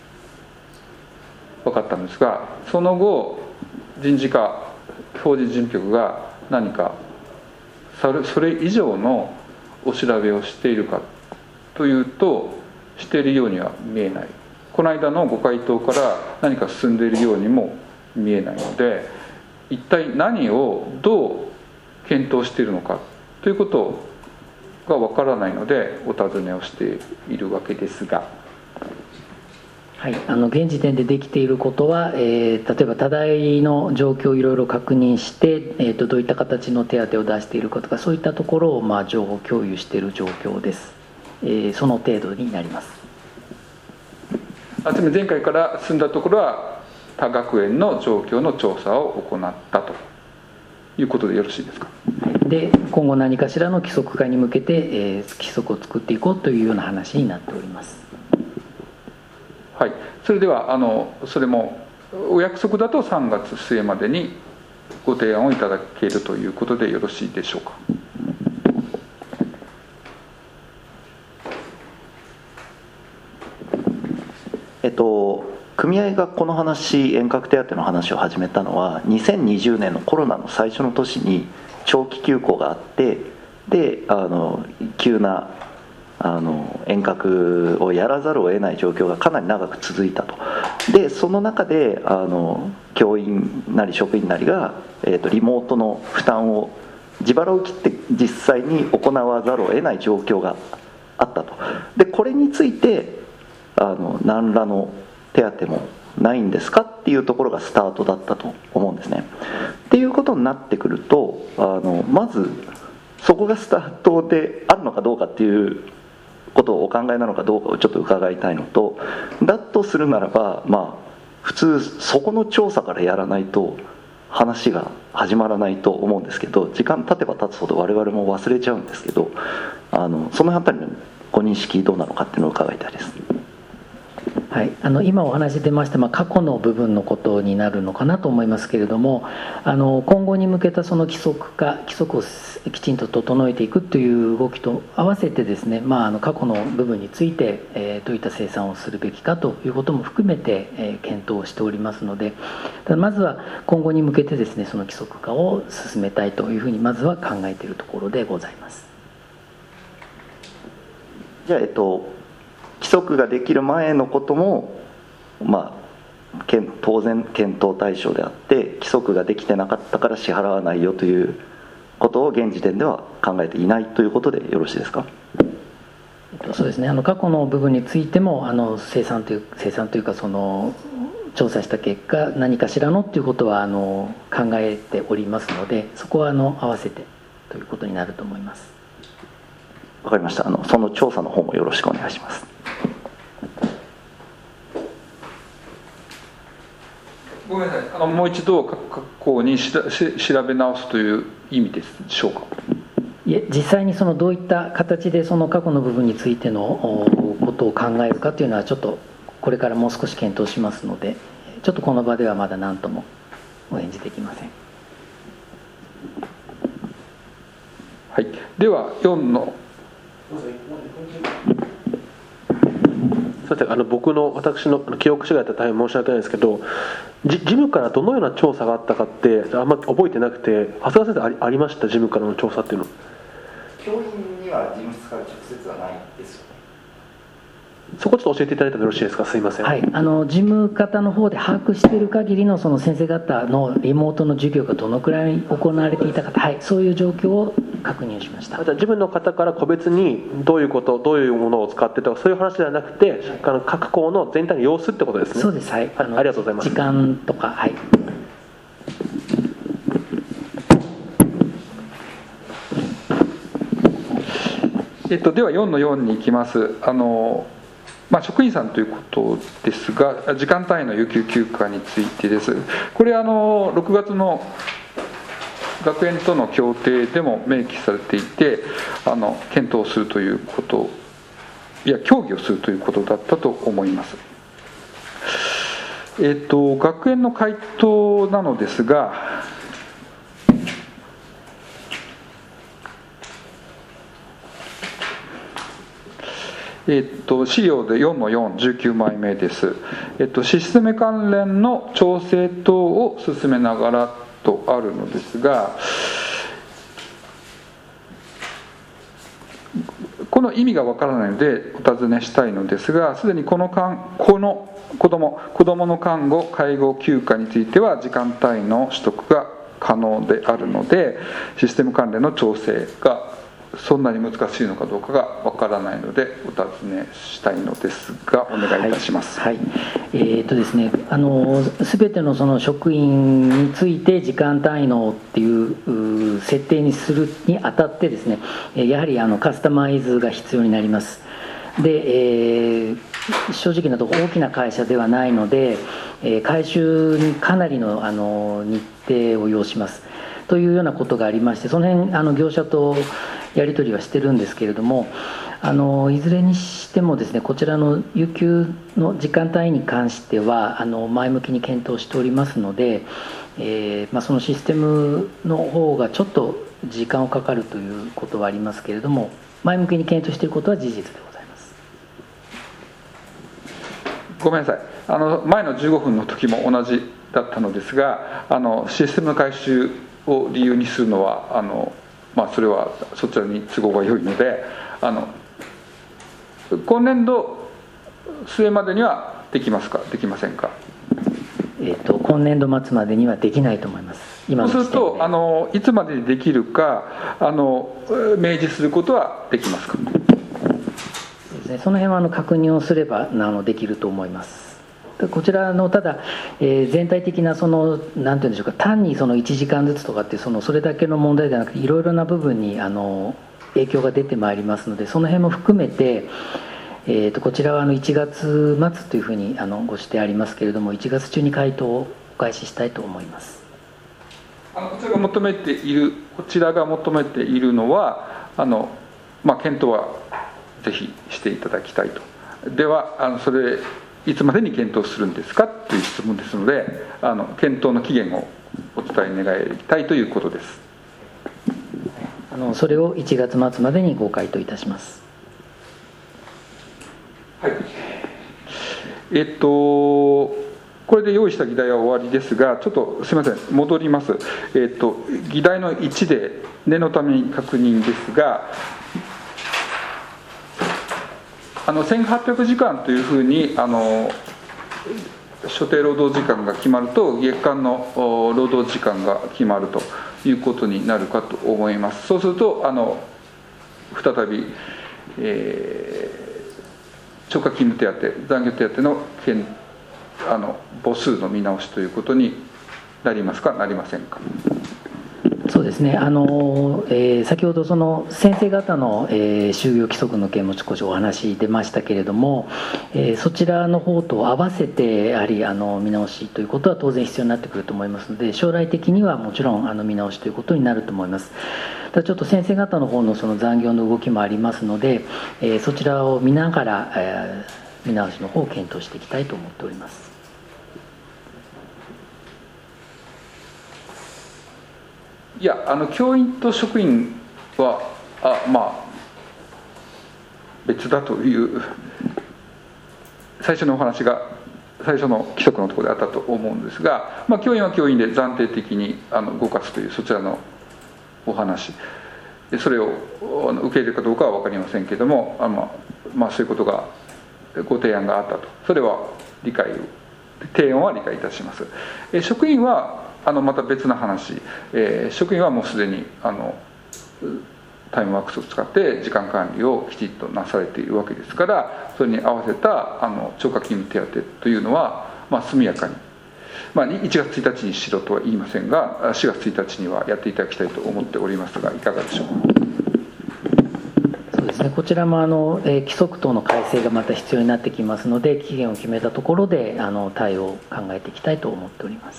分かったんですが、その後人事課法人事務局が何かそれ以上のお調べをしているかというと、しているようには見えない。この間のご回答から何か進んでいるようにも見えないので、一体何をどう検討しているのかということがわからないのでお尋ねをしているわけですが、 はい、現時点でできていることは、例えば多大の状況をいろいろ確認して、どういった形の手当を出しているかとか、そういったところを情報共有している状況です。その程度になります。 つまり前回から進んだところは他学園の状況の調査を行ったということでよろしいですか。 で今後何かしらの規則化に向けて、規則を作っていこうというような話になっております。 はい、それではそれもお約束だと3月末までにご提案をいただけるということでよろしいでしょうか。 組合がこの話、遠隔手当の話を始めたのは2020年のコロナの最初の年に長期休校があって、で急な遠隔をやらざるを得ない状況がかなり長く続いたと。でその中で教員なり職員なりが、リモートの負担を自腹を切って実際に行わざるを得ない状況があったと。でこれについて何らの手当もないんですかっていうところがスタートだったと思うんですね。っていうことになってくるとまずそこがスタートであるのかどうかっていうことをお考えなのかどうかをちょっと伺いたいのと、だとするならば、普通そこの調査からやらないと話が始まらないと思うんですけど、時間経てば経つほど我々も忘れちゃうんですけど、その辺りのご認識どうなのかっていうのを伺いたいです。 はい、今お話出ました、過去の部分のことになるのかなと思いますけれども、今後に向けたその規則をきちんと整えていくという動きと合わせてですね、過去の部分について、どういった生産をするべきかということも含めて、検討をしておりますので、ただまずは今後に向けてですね、その規則化を進めたいというふうにまずは考えているところでございます。 じゃあ規則ができる前のことも、当然検討対象であって、規則ができてなかったから支払わないよということを現時点では考えていないということでよろしいですか。 そうですね、過去の部分についても生産というか、その調査した結果何かしらのということは考えておりますので、そこは合わせてということになると思います。 わかりました。その調査の方もよろしくお願いします。 ごめんなさい、もう一度過去に調べ直すという意味でしょうか。 いえ、実際にどういった形でその過去の部分についてのことを考えるかというのはちょっとこれからもう少し検討しますので、ちょっとこの場ではまだ何ともお返事できません。 はい、では4の私の記憶違いだったら大変申し訳ないですけど、事務からどのような調査があったかってあんまり覚えてなくて、長谷川先生ありました？事務からの調査っていうの。 教員には事務室から直接はないですよね。 そこちょっと教えていただいてもよろしいですか。すいません。 はい、事務方の方で把握している限りのその先生方のリモートの授業がどのくらい行われていたか、はい、そういう状況を確認しました。 じゃあ事務の方から個別にどういうものを使ってとかそういう話ではなくて、各校の全体の様子ってことですね。 そうです。はい、 ありがとうございます。 時間とか、はい。 では4の4に行きます。職員さんということですが、時間単位の有給休暇についてです。これ6月の学園との協定でも明記されていて、検討するということ協議をするということだったと思います。学園の回答なのですが、資料で4の4、19枚目です。システム関連の調整等を進めながらとあるのですが、この意味がわからないのでお尋ねしたいのですが、すでに子供の看護・介護休暇については時間単位の取得が可能であるので、システム関連の調整がそんなに難しいのかどうかがわからないのでお尋ねしたいのですが、お願いいたします。 はい、ですね、全てのその職員について時間単位のっていう設定にするにあたってですね、やはりカスタマイズが必要になります。で、正直なところ大きな会社ではないので、回収にかなりの日程を要しますというようなことがありまして、その辺業者とやり取りはしてるんですけれども、いずれにしてもですね、こちらの有給の時間単位に関しては前向きに検討しておりますので、そのシステムの方がちょっと時間をかかるということはありますけれども、前向きに検討していることは事実でございます。 ごめんなさい、前の15分の時も同じだったのですが、システムの改修を理由にするのはそれはそちらに都合が良いので、今年度末までにはできますか、できませんか。 今年度末までにはできないと思います。今のそうするといつまでにできるか明示することはできますか。 その辺は確認をすればできると思います。こちらのただ、全体的ななんていうんでしょうか、単に1時間ずつとかってそれだけの問題ではなくて、いろいろな部分に影響が出てまいりますので、その辺も含めて、こちらは1月末というふうにご指定ありますけれども、1月中に回答をお開始したいと思います。 こちらが求めているのは検討はぜひしていただきたいと。ではそれいつまでに検討するんですかという質問ですので、検討の期限をお伝え願いたいということです。 それを1月末までにご回答いたします。 はい。これで用意した議題は終わりですが、ちょっとすみません、戻ります。議題の1で念のために確認ですが、1800時間というふうに所定労働時間が決まると、月間の労働時間が決まるということになるかと思います。そうすると再び、超過勤務手当、残業手当の母数の見直しということになりますか、なりませんか。 そうですね、先ほどその先生方の、就業規則の件も少しお話出ましたけれども、そちらの方と合わせてやはり見直しということは当然必要になってくると思いますので、将来的にはもちろん見直しということになると思います。ただちょっと先生方の方のその残業の動きもありますので、そちらを見ながら、見直しの方を検討していきたいと思っております。 いや、教員と職員は別だという最初の規則のところであったと思うんですが、教員は教員で暫定的に動かすというそちらのお話で、それを受け入れるかどうかは分かりませんけれども、そういうことがご提案があったと、それは提案は理解いたします。職員はまた別な話、職員はもうすでにタイムワークスを使って時間管理をきちっとなされているわけですから、それに合わせた超過勤務手当というのは、速やかに、1月1日にしろとは言いませんが、4月1日にはやっていただきたいと思っておりますが、いかがでしょうか。 そうですね、こちらも規則等の改正がまた必要になってきますので、期限を決めたところで対応を考えていきたいと思っております。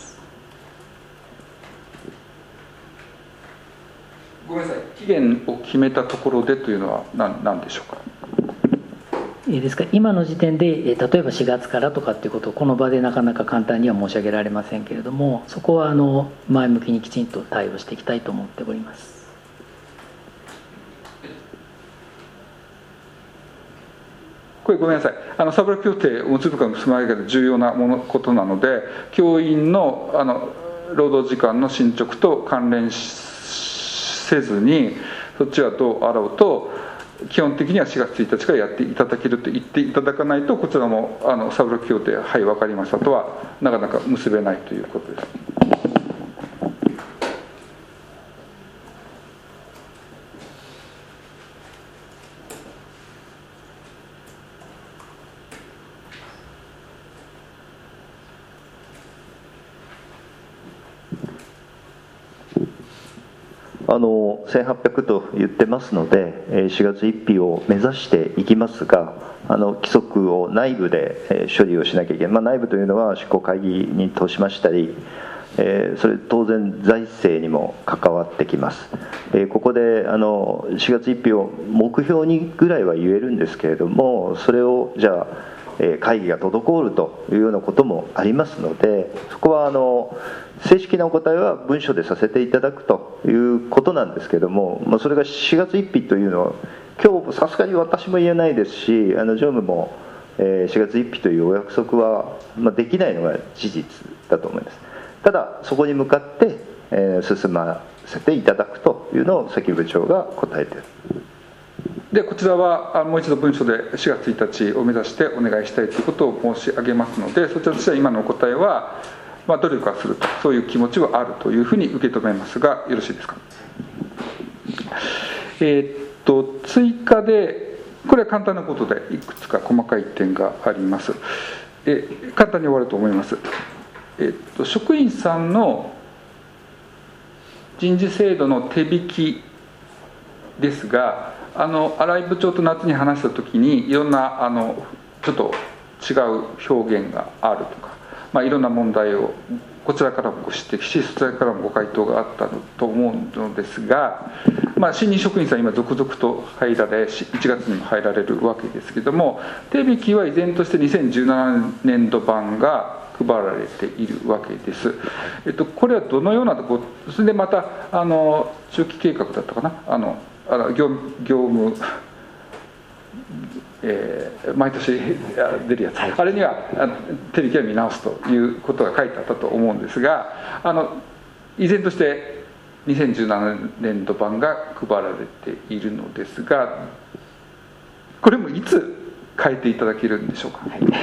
ごめんなさい、期限を決めたところでというのは何でしょうか。 ですから今の時点で例えば4月からとかっていうことをこの場でなかなか簡単には申し上げられませんけれども、そこは前向きにきちんと対応していきたいと思っております。 これごめんなさい、サブラ協定を結ぶか結ばないかで重要なことなので、教員の労働時間の進捗と関連せずに、そっちはどうあろうと基本的には4月1日からやっていただけると言っていただかないと、こちらもサブロック協定、はい分かりましたとはなかなか結べないということです。 1800と言ってますので、4月1日を目指していきますが、規則を内部で処理をしなきゃいけない、内部というのは執行会議に通しましたり、それ当然財政にも関わってきます。ここで4月1日を目標にぐらいは言えるんですけれども、それをじゃあ会議が滞るというようなこともありますので、そこは正式なお答えは文書でさせていただくということなんですけども、それが4月1日というのは今日さすがに私も言えないですし、常務も4月1日というお約束はできないのが事実だと思います。ただそこに向かって進ませていただくというのを関部長が答えている。 でこちらはもう一度文書で4月1日を目指してお願いしたいということを申し上げますので、そちらとしては今のお答えは、努力はすると、そういう気持ちはあるというふうに受け止めますが、よろしいですか。追加で、これは簡単なことでいくつか細かい点があります。簡単に終わると思います。職員さんの人事制度の手引きですが、新井部長と夏に話した時にいろんなちょっと違う表現があるとか、いろんな問題をこちらからもご指摘し、そちらからもご回答があったと思うのですが、新任職員さん今続々と入られ、1月にも入られるわけですけども、手引きは依然として2017年度版が配られているわけです。これはどのようなところ、それでまた中期計画だったかな、業務毎年出るやつ、あれには手引きは見直すということが書いてあったと思うんですが、依然として2017年度版が配られているのですが、これもいつ変えていただけるんでしょうか。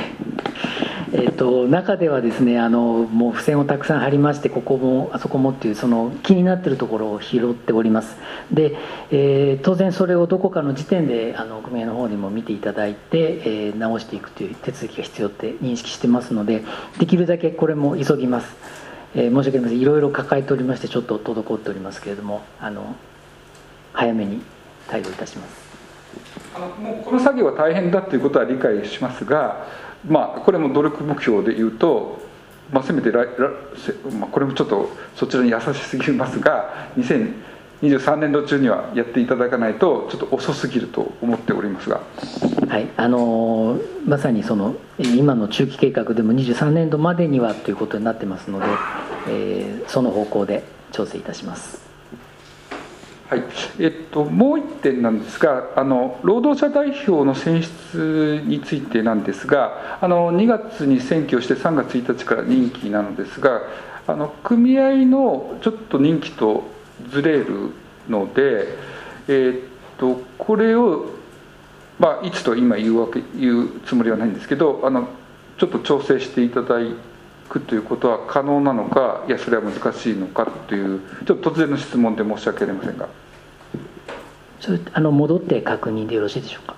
中ではですね、もう付箋をたくさん貼りまして、ここもあそこもっていうその気になっているところを拾っております。で、当然それをどこかの時点で組合の方にも見ていただいて、直していくという手続きが必要って認識してますので、できるだけこれも急ぎます。申し訳ありません、いろいろ抱えておりましてちょっと滞っておりますけれども、早めに対応いたします。 もうこの作業は大変だということは理解しますが、これも努力目標でいうと、せめてこれもちょっとそちらに優しすぎますが、2023年度中にはやっていただかないとちょっと遅すぎると思っておりますが。 はい、まさに今の中期計画でも23年度までにはということになってますので、その方向で調整いたします。 はい、もう一点なんですが、労働者代表の選出についてなんですが、2月に選挙をして3月1日から任期なのですが、組合のちょっと任期とずれるので、これを、いつと今言うつもりはないんですけど、ちょっと調整していただくということは可能なのか、いやそれは難しいのかという、ちょっと突然の質問で申し訳ありませんが。 それ戻って確認でよろしいでしょうか。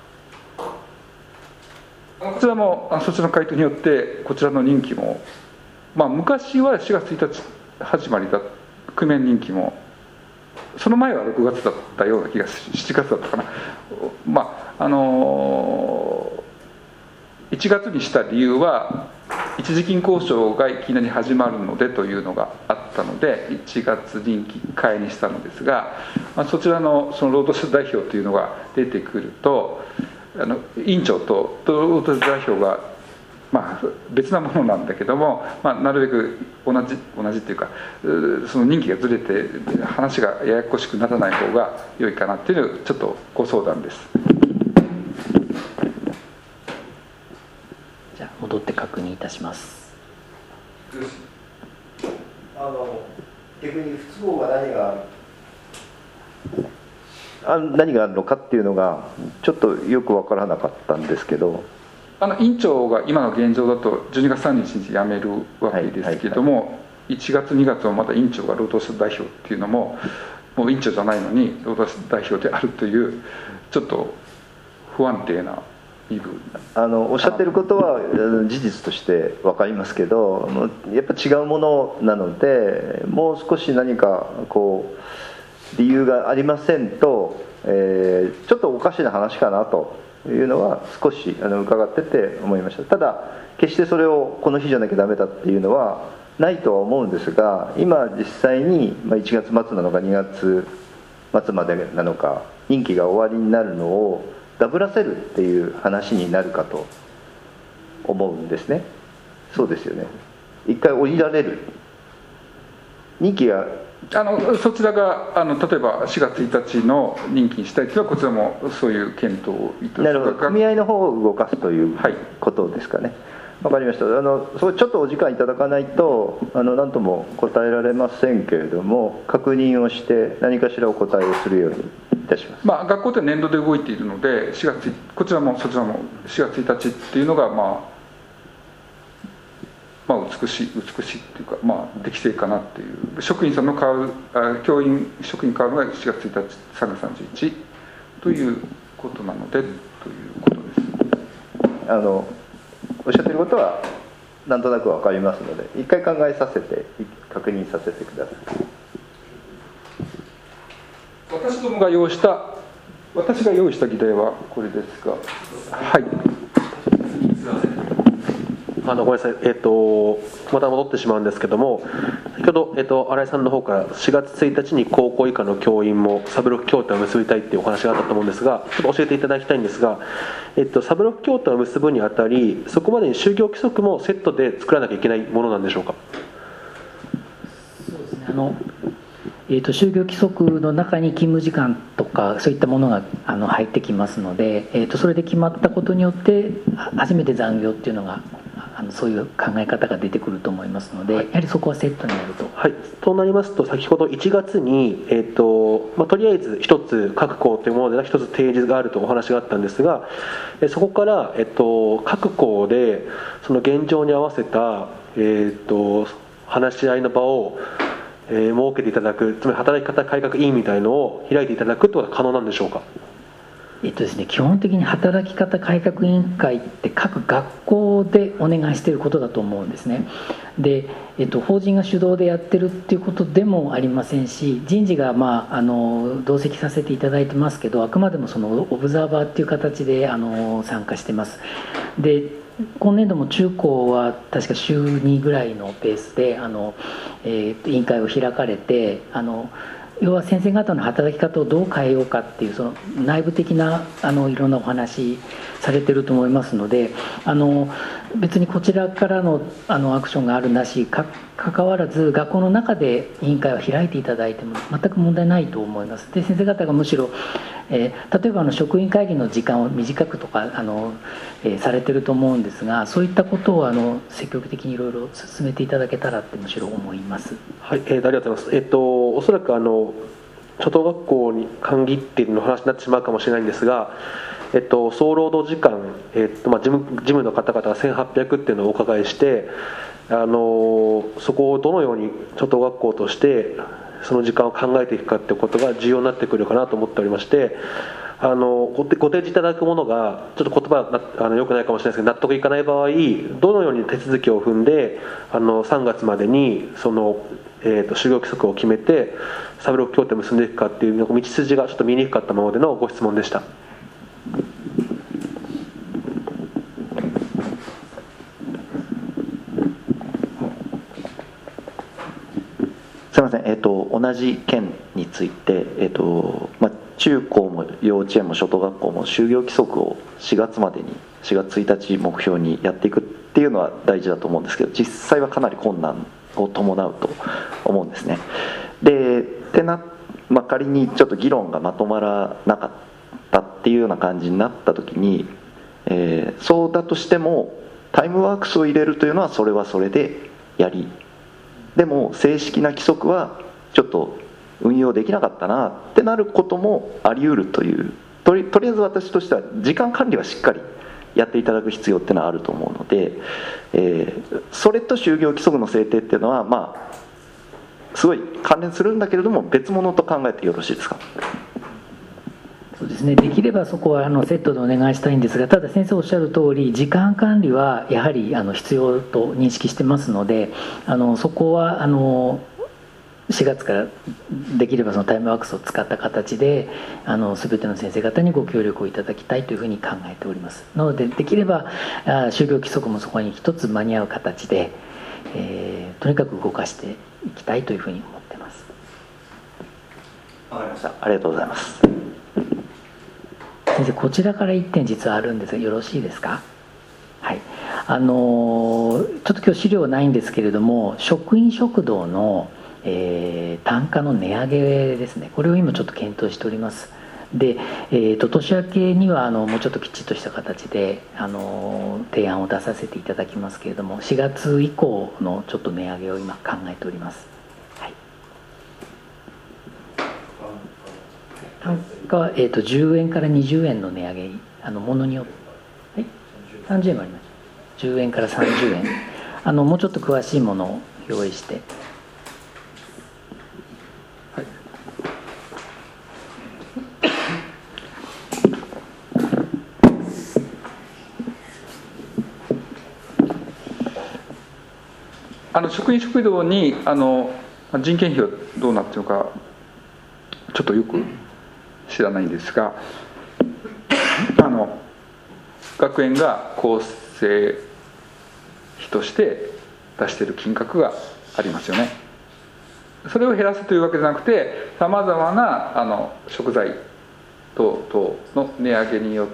こちらもそちらの回答によってこちらの任期も、昔は4月1日始まりだ組合任期も、その前は6月だったような気が7月だったかな、1月にした理由は一時金交渉がいきなり始まるのでというのがあったので1月任期替えにしたのですが、そちらのその労働者代表というのが出てくると、委員長と労働者代表が別なものなんだけども、なるべく同じっていうか、その任期がずれて話がややこしくならない方が良いかなっていうちょっとご相談です。 じゃあ戻って確認いたします。 逆に不都合が何があるのかっていうのがちょっとよく分からなかったんですけど、 委員長が今の現状だと12月31日に辞めるわけですけども、1月2月はまだ委員長が労働者代表っていうのも、もう委員長じゃないのに労働者代表であるというちょっと不安定な身分。 おっしゃってることは事実として分かりますけど、やっぱ違うものなので、もう少し何か理由がありませんと、ちょっとおかしな話かなというのは少し伺ってて思いました。ただ決してそれをこの日じゃなきゃダメだっていうのはないとは思うんですが、今実際に1月末なのか2月末までなのか任期が終わりになるのをダブらせるっていう話になるかと思うんですね。そうですよね。一回降りられる任期がそちらが例えば4月1日の任期にしたいというのは、こちらもそういう検討をいただく。 なるほど、組合の方を動かすということですかね。わかりました。そうちょっとお時間いただかないと何とも答えられませんけれども、確認をして何かしらお答えをするようにいたします。 学校では年度で動いているので、こちらもそちらも4月1日っていうのが美しいっていうか、適正かなっていう。職員さんの教員職員変わるのが4月1日3月31日ということなのでということです。 おっしゃっていることはなんとなく分かりますので、一回考えさせて確認させてください。 私どもが用意した私が用意した議題はこれですが、はい。 ごめんなさい、また戻ってしまうんですけども、先ほど、新井さんの方から4月1日に高校以下の教員もサブロック協定を結びたいっていうお話があったと思うんですが、ちょっと教えていただきたいんですが、サブロック協定を結ぶにあたり、そこまでに就業規則もセットで作らなきゃいけないものなんでしょうか。 そうですね、就業規則の中に勤務時間とかそういったものが入ってきますので、それで決まったことによって初めて残業っていうのがそういう考え方が出てくると思いますので、やはりそこはセットになると。 はい、となりますと、先ほど1月に、とりあえず一つ各校というもので一つ提示があるとお話があったんですが、そこから、各校でその現状に合わせた、話し合いの場を設けていただく、つまり働き方改革委員みたいのを開いていただくということは可能なんでしょうか。 ですね、基本的に働き方改革委員会って各学校でお願いしていることだと思うんですね。で、法人が主導でやってるっていうことでもありませんし、人事が同席させていただいてますけど、あくまでもそのオブザーバーっていう形で参加してます。で、今年度も中高は確か週2ぐらいのペースで委員会を開かれて、要は先生方の働き方をどう変えようかっていうその内部的ないろんなお話されてると思いますので、別にこちらからのアクションがあるなしかかわらず、学校の中で委員会を開いていただいても全く問題ないと思います。で、先生方がむしろ、例えば職員会議の時間を短くとかされてると思うんですが、そういったことを積極的にいろいろ進めていただけたらってむしろ思います。 はい、ありがとうございます。おそらく初等学校に限っての話になってしまうかもしれないんですが、総労働時間、事務の方々が1800っていうのをお伺いして、そこをどのように初等学校としてその時間を考えていくかっていうことが重要になってくるかなと思っておりまして、ご提示いただくものがちょっと言葉が良くないかもしれないですけど、納得いかない場合どのように手続きを踏んで3月までにその就業規則を決めてサブロック協定を結んでいくかっていう道筋がちょっと見にくかったものでのご質問でした。 すみません、同じ件について、中高も幼稚園も初等学校も就業規則を4月までに4月1日目標にやっていくっていうのは大事だと思うんですけど、実際はかなり困難を伴うと思うんですね。で仮にちょっと議論がまとまらなかったっていうような感じになった時に、そうだとしてもタイムワークスを入れるというのはそれはそれでやり、でも正式な規則はちょっと運用できなかったなってなることもあり得るという、とりあえず私としては時間管理はしっかりやっていただく必要っていうのはあると思うので、それと就業規則の制定っていうのはすごい関連するんだけれども別物と考えてよろしいですか。 そうですね、できればそこはセットでお願いしたいんですが、ただ先生おっしゃる通り時間管理はやはり必要と認識してますので、そこは4月からできればそのタイムワークスを使った形で全ての先生方にご協力をいただきたいというふうに考えております。なのでできれば就業規則もそこに一つ間に合う形で、とにかく動かしていきたいというふうに思ってます。 わかりました、ありがとうございます。 先生、こちらから1点実はあるんですがよろしいですか。はい、ちょっと今日資料ないんですけれども、職員食堂の単価の値上げですね、これを今ちょっと検討しております。で、年明けにはもうちょっときちっとした形で提案を出させていただきますけれども、4月以降のちょっと値上げを今考えております。はい、単価は10円から20円の値上げ、ものによって、はい、30円もあります。10円から30円、もうちょっと詳しいものを用意して。 職員食堂に人件費はどうなっているのかちょっとよく調知らないんですが、学園が構成費として出している金額がありますよね。それを減らすというわけじゃなくて、さまざまな食材等々の値上げによって、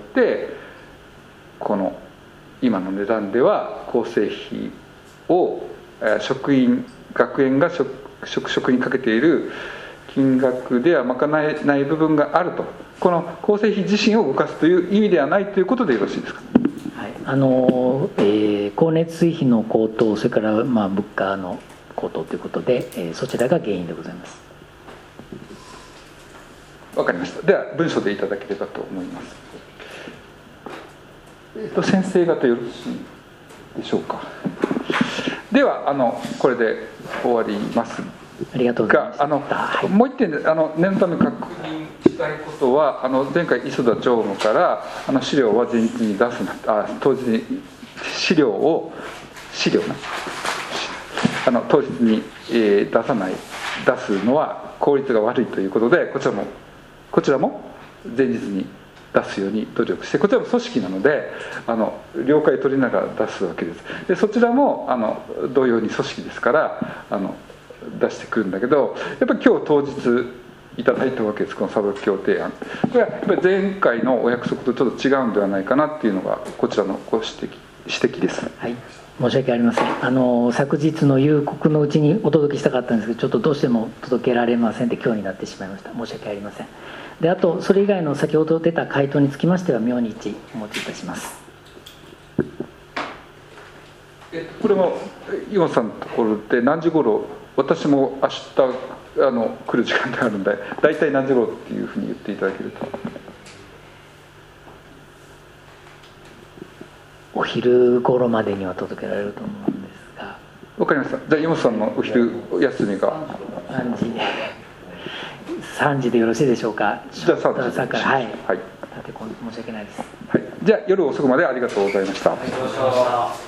この今の値段では構成費を学園が食にかけている金額では賄えない部分があると、この構成費自身を動かすという意味ではないということでよろしいですか。 光熱水費の高騰、それから物価の高騰ということで、そちらが原因でございます。 わかりました。では文書でいただければと思います。先生方よろしいでしょうか。ではこれで終わりますが、 ありがとうございました。 もう一点念のため確認したいことは、前回磯田常務から資料は前日に出すな、当日に資料当日に出すのは効率が悪いということで、こちらも前日に出すように努力して、こちらも組織なので了解取りながら出すわけです。でそちらも同様に組織ですから出してくるんだけど、やっぱり今日当日いただいたわけです、この査読協定案。これはやっぱり前回のお約束とちょっと違うんではないかなっていうのがこちらのご指摘です。 はい、申し訳ありません。昨日の夕刻のうちにお届けしたかったんですけど、ちょっとどうしても届けられませんで今日になってしまいました。申し訳ありません。であとそれ以外の先ほど出た回答につきましては明日お持ちいたします。 これも岩本さんのところで何時頃、私も明日来る時間があるんで、大体何時頃っていうふうに言っていただけると。 お昼頃までには届けられると思うんですが。 わかりました。じゃあ岩本さんのお昼休みが 3時でよろしいでしょうか。 じゃあ3時からはい、 はい、 申し訳ないです。 はい、じゃあ夜遅くまでありがとうございました。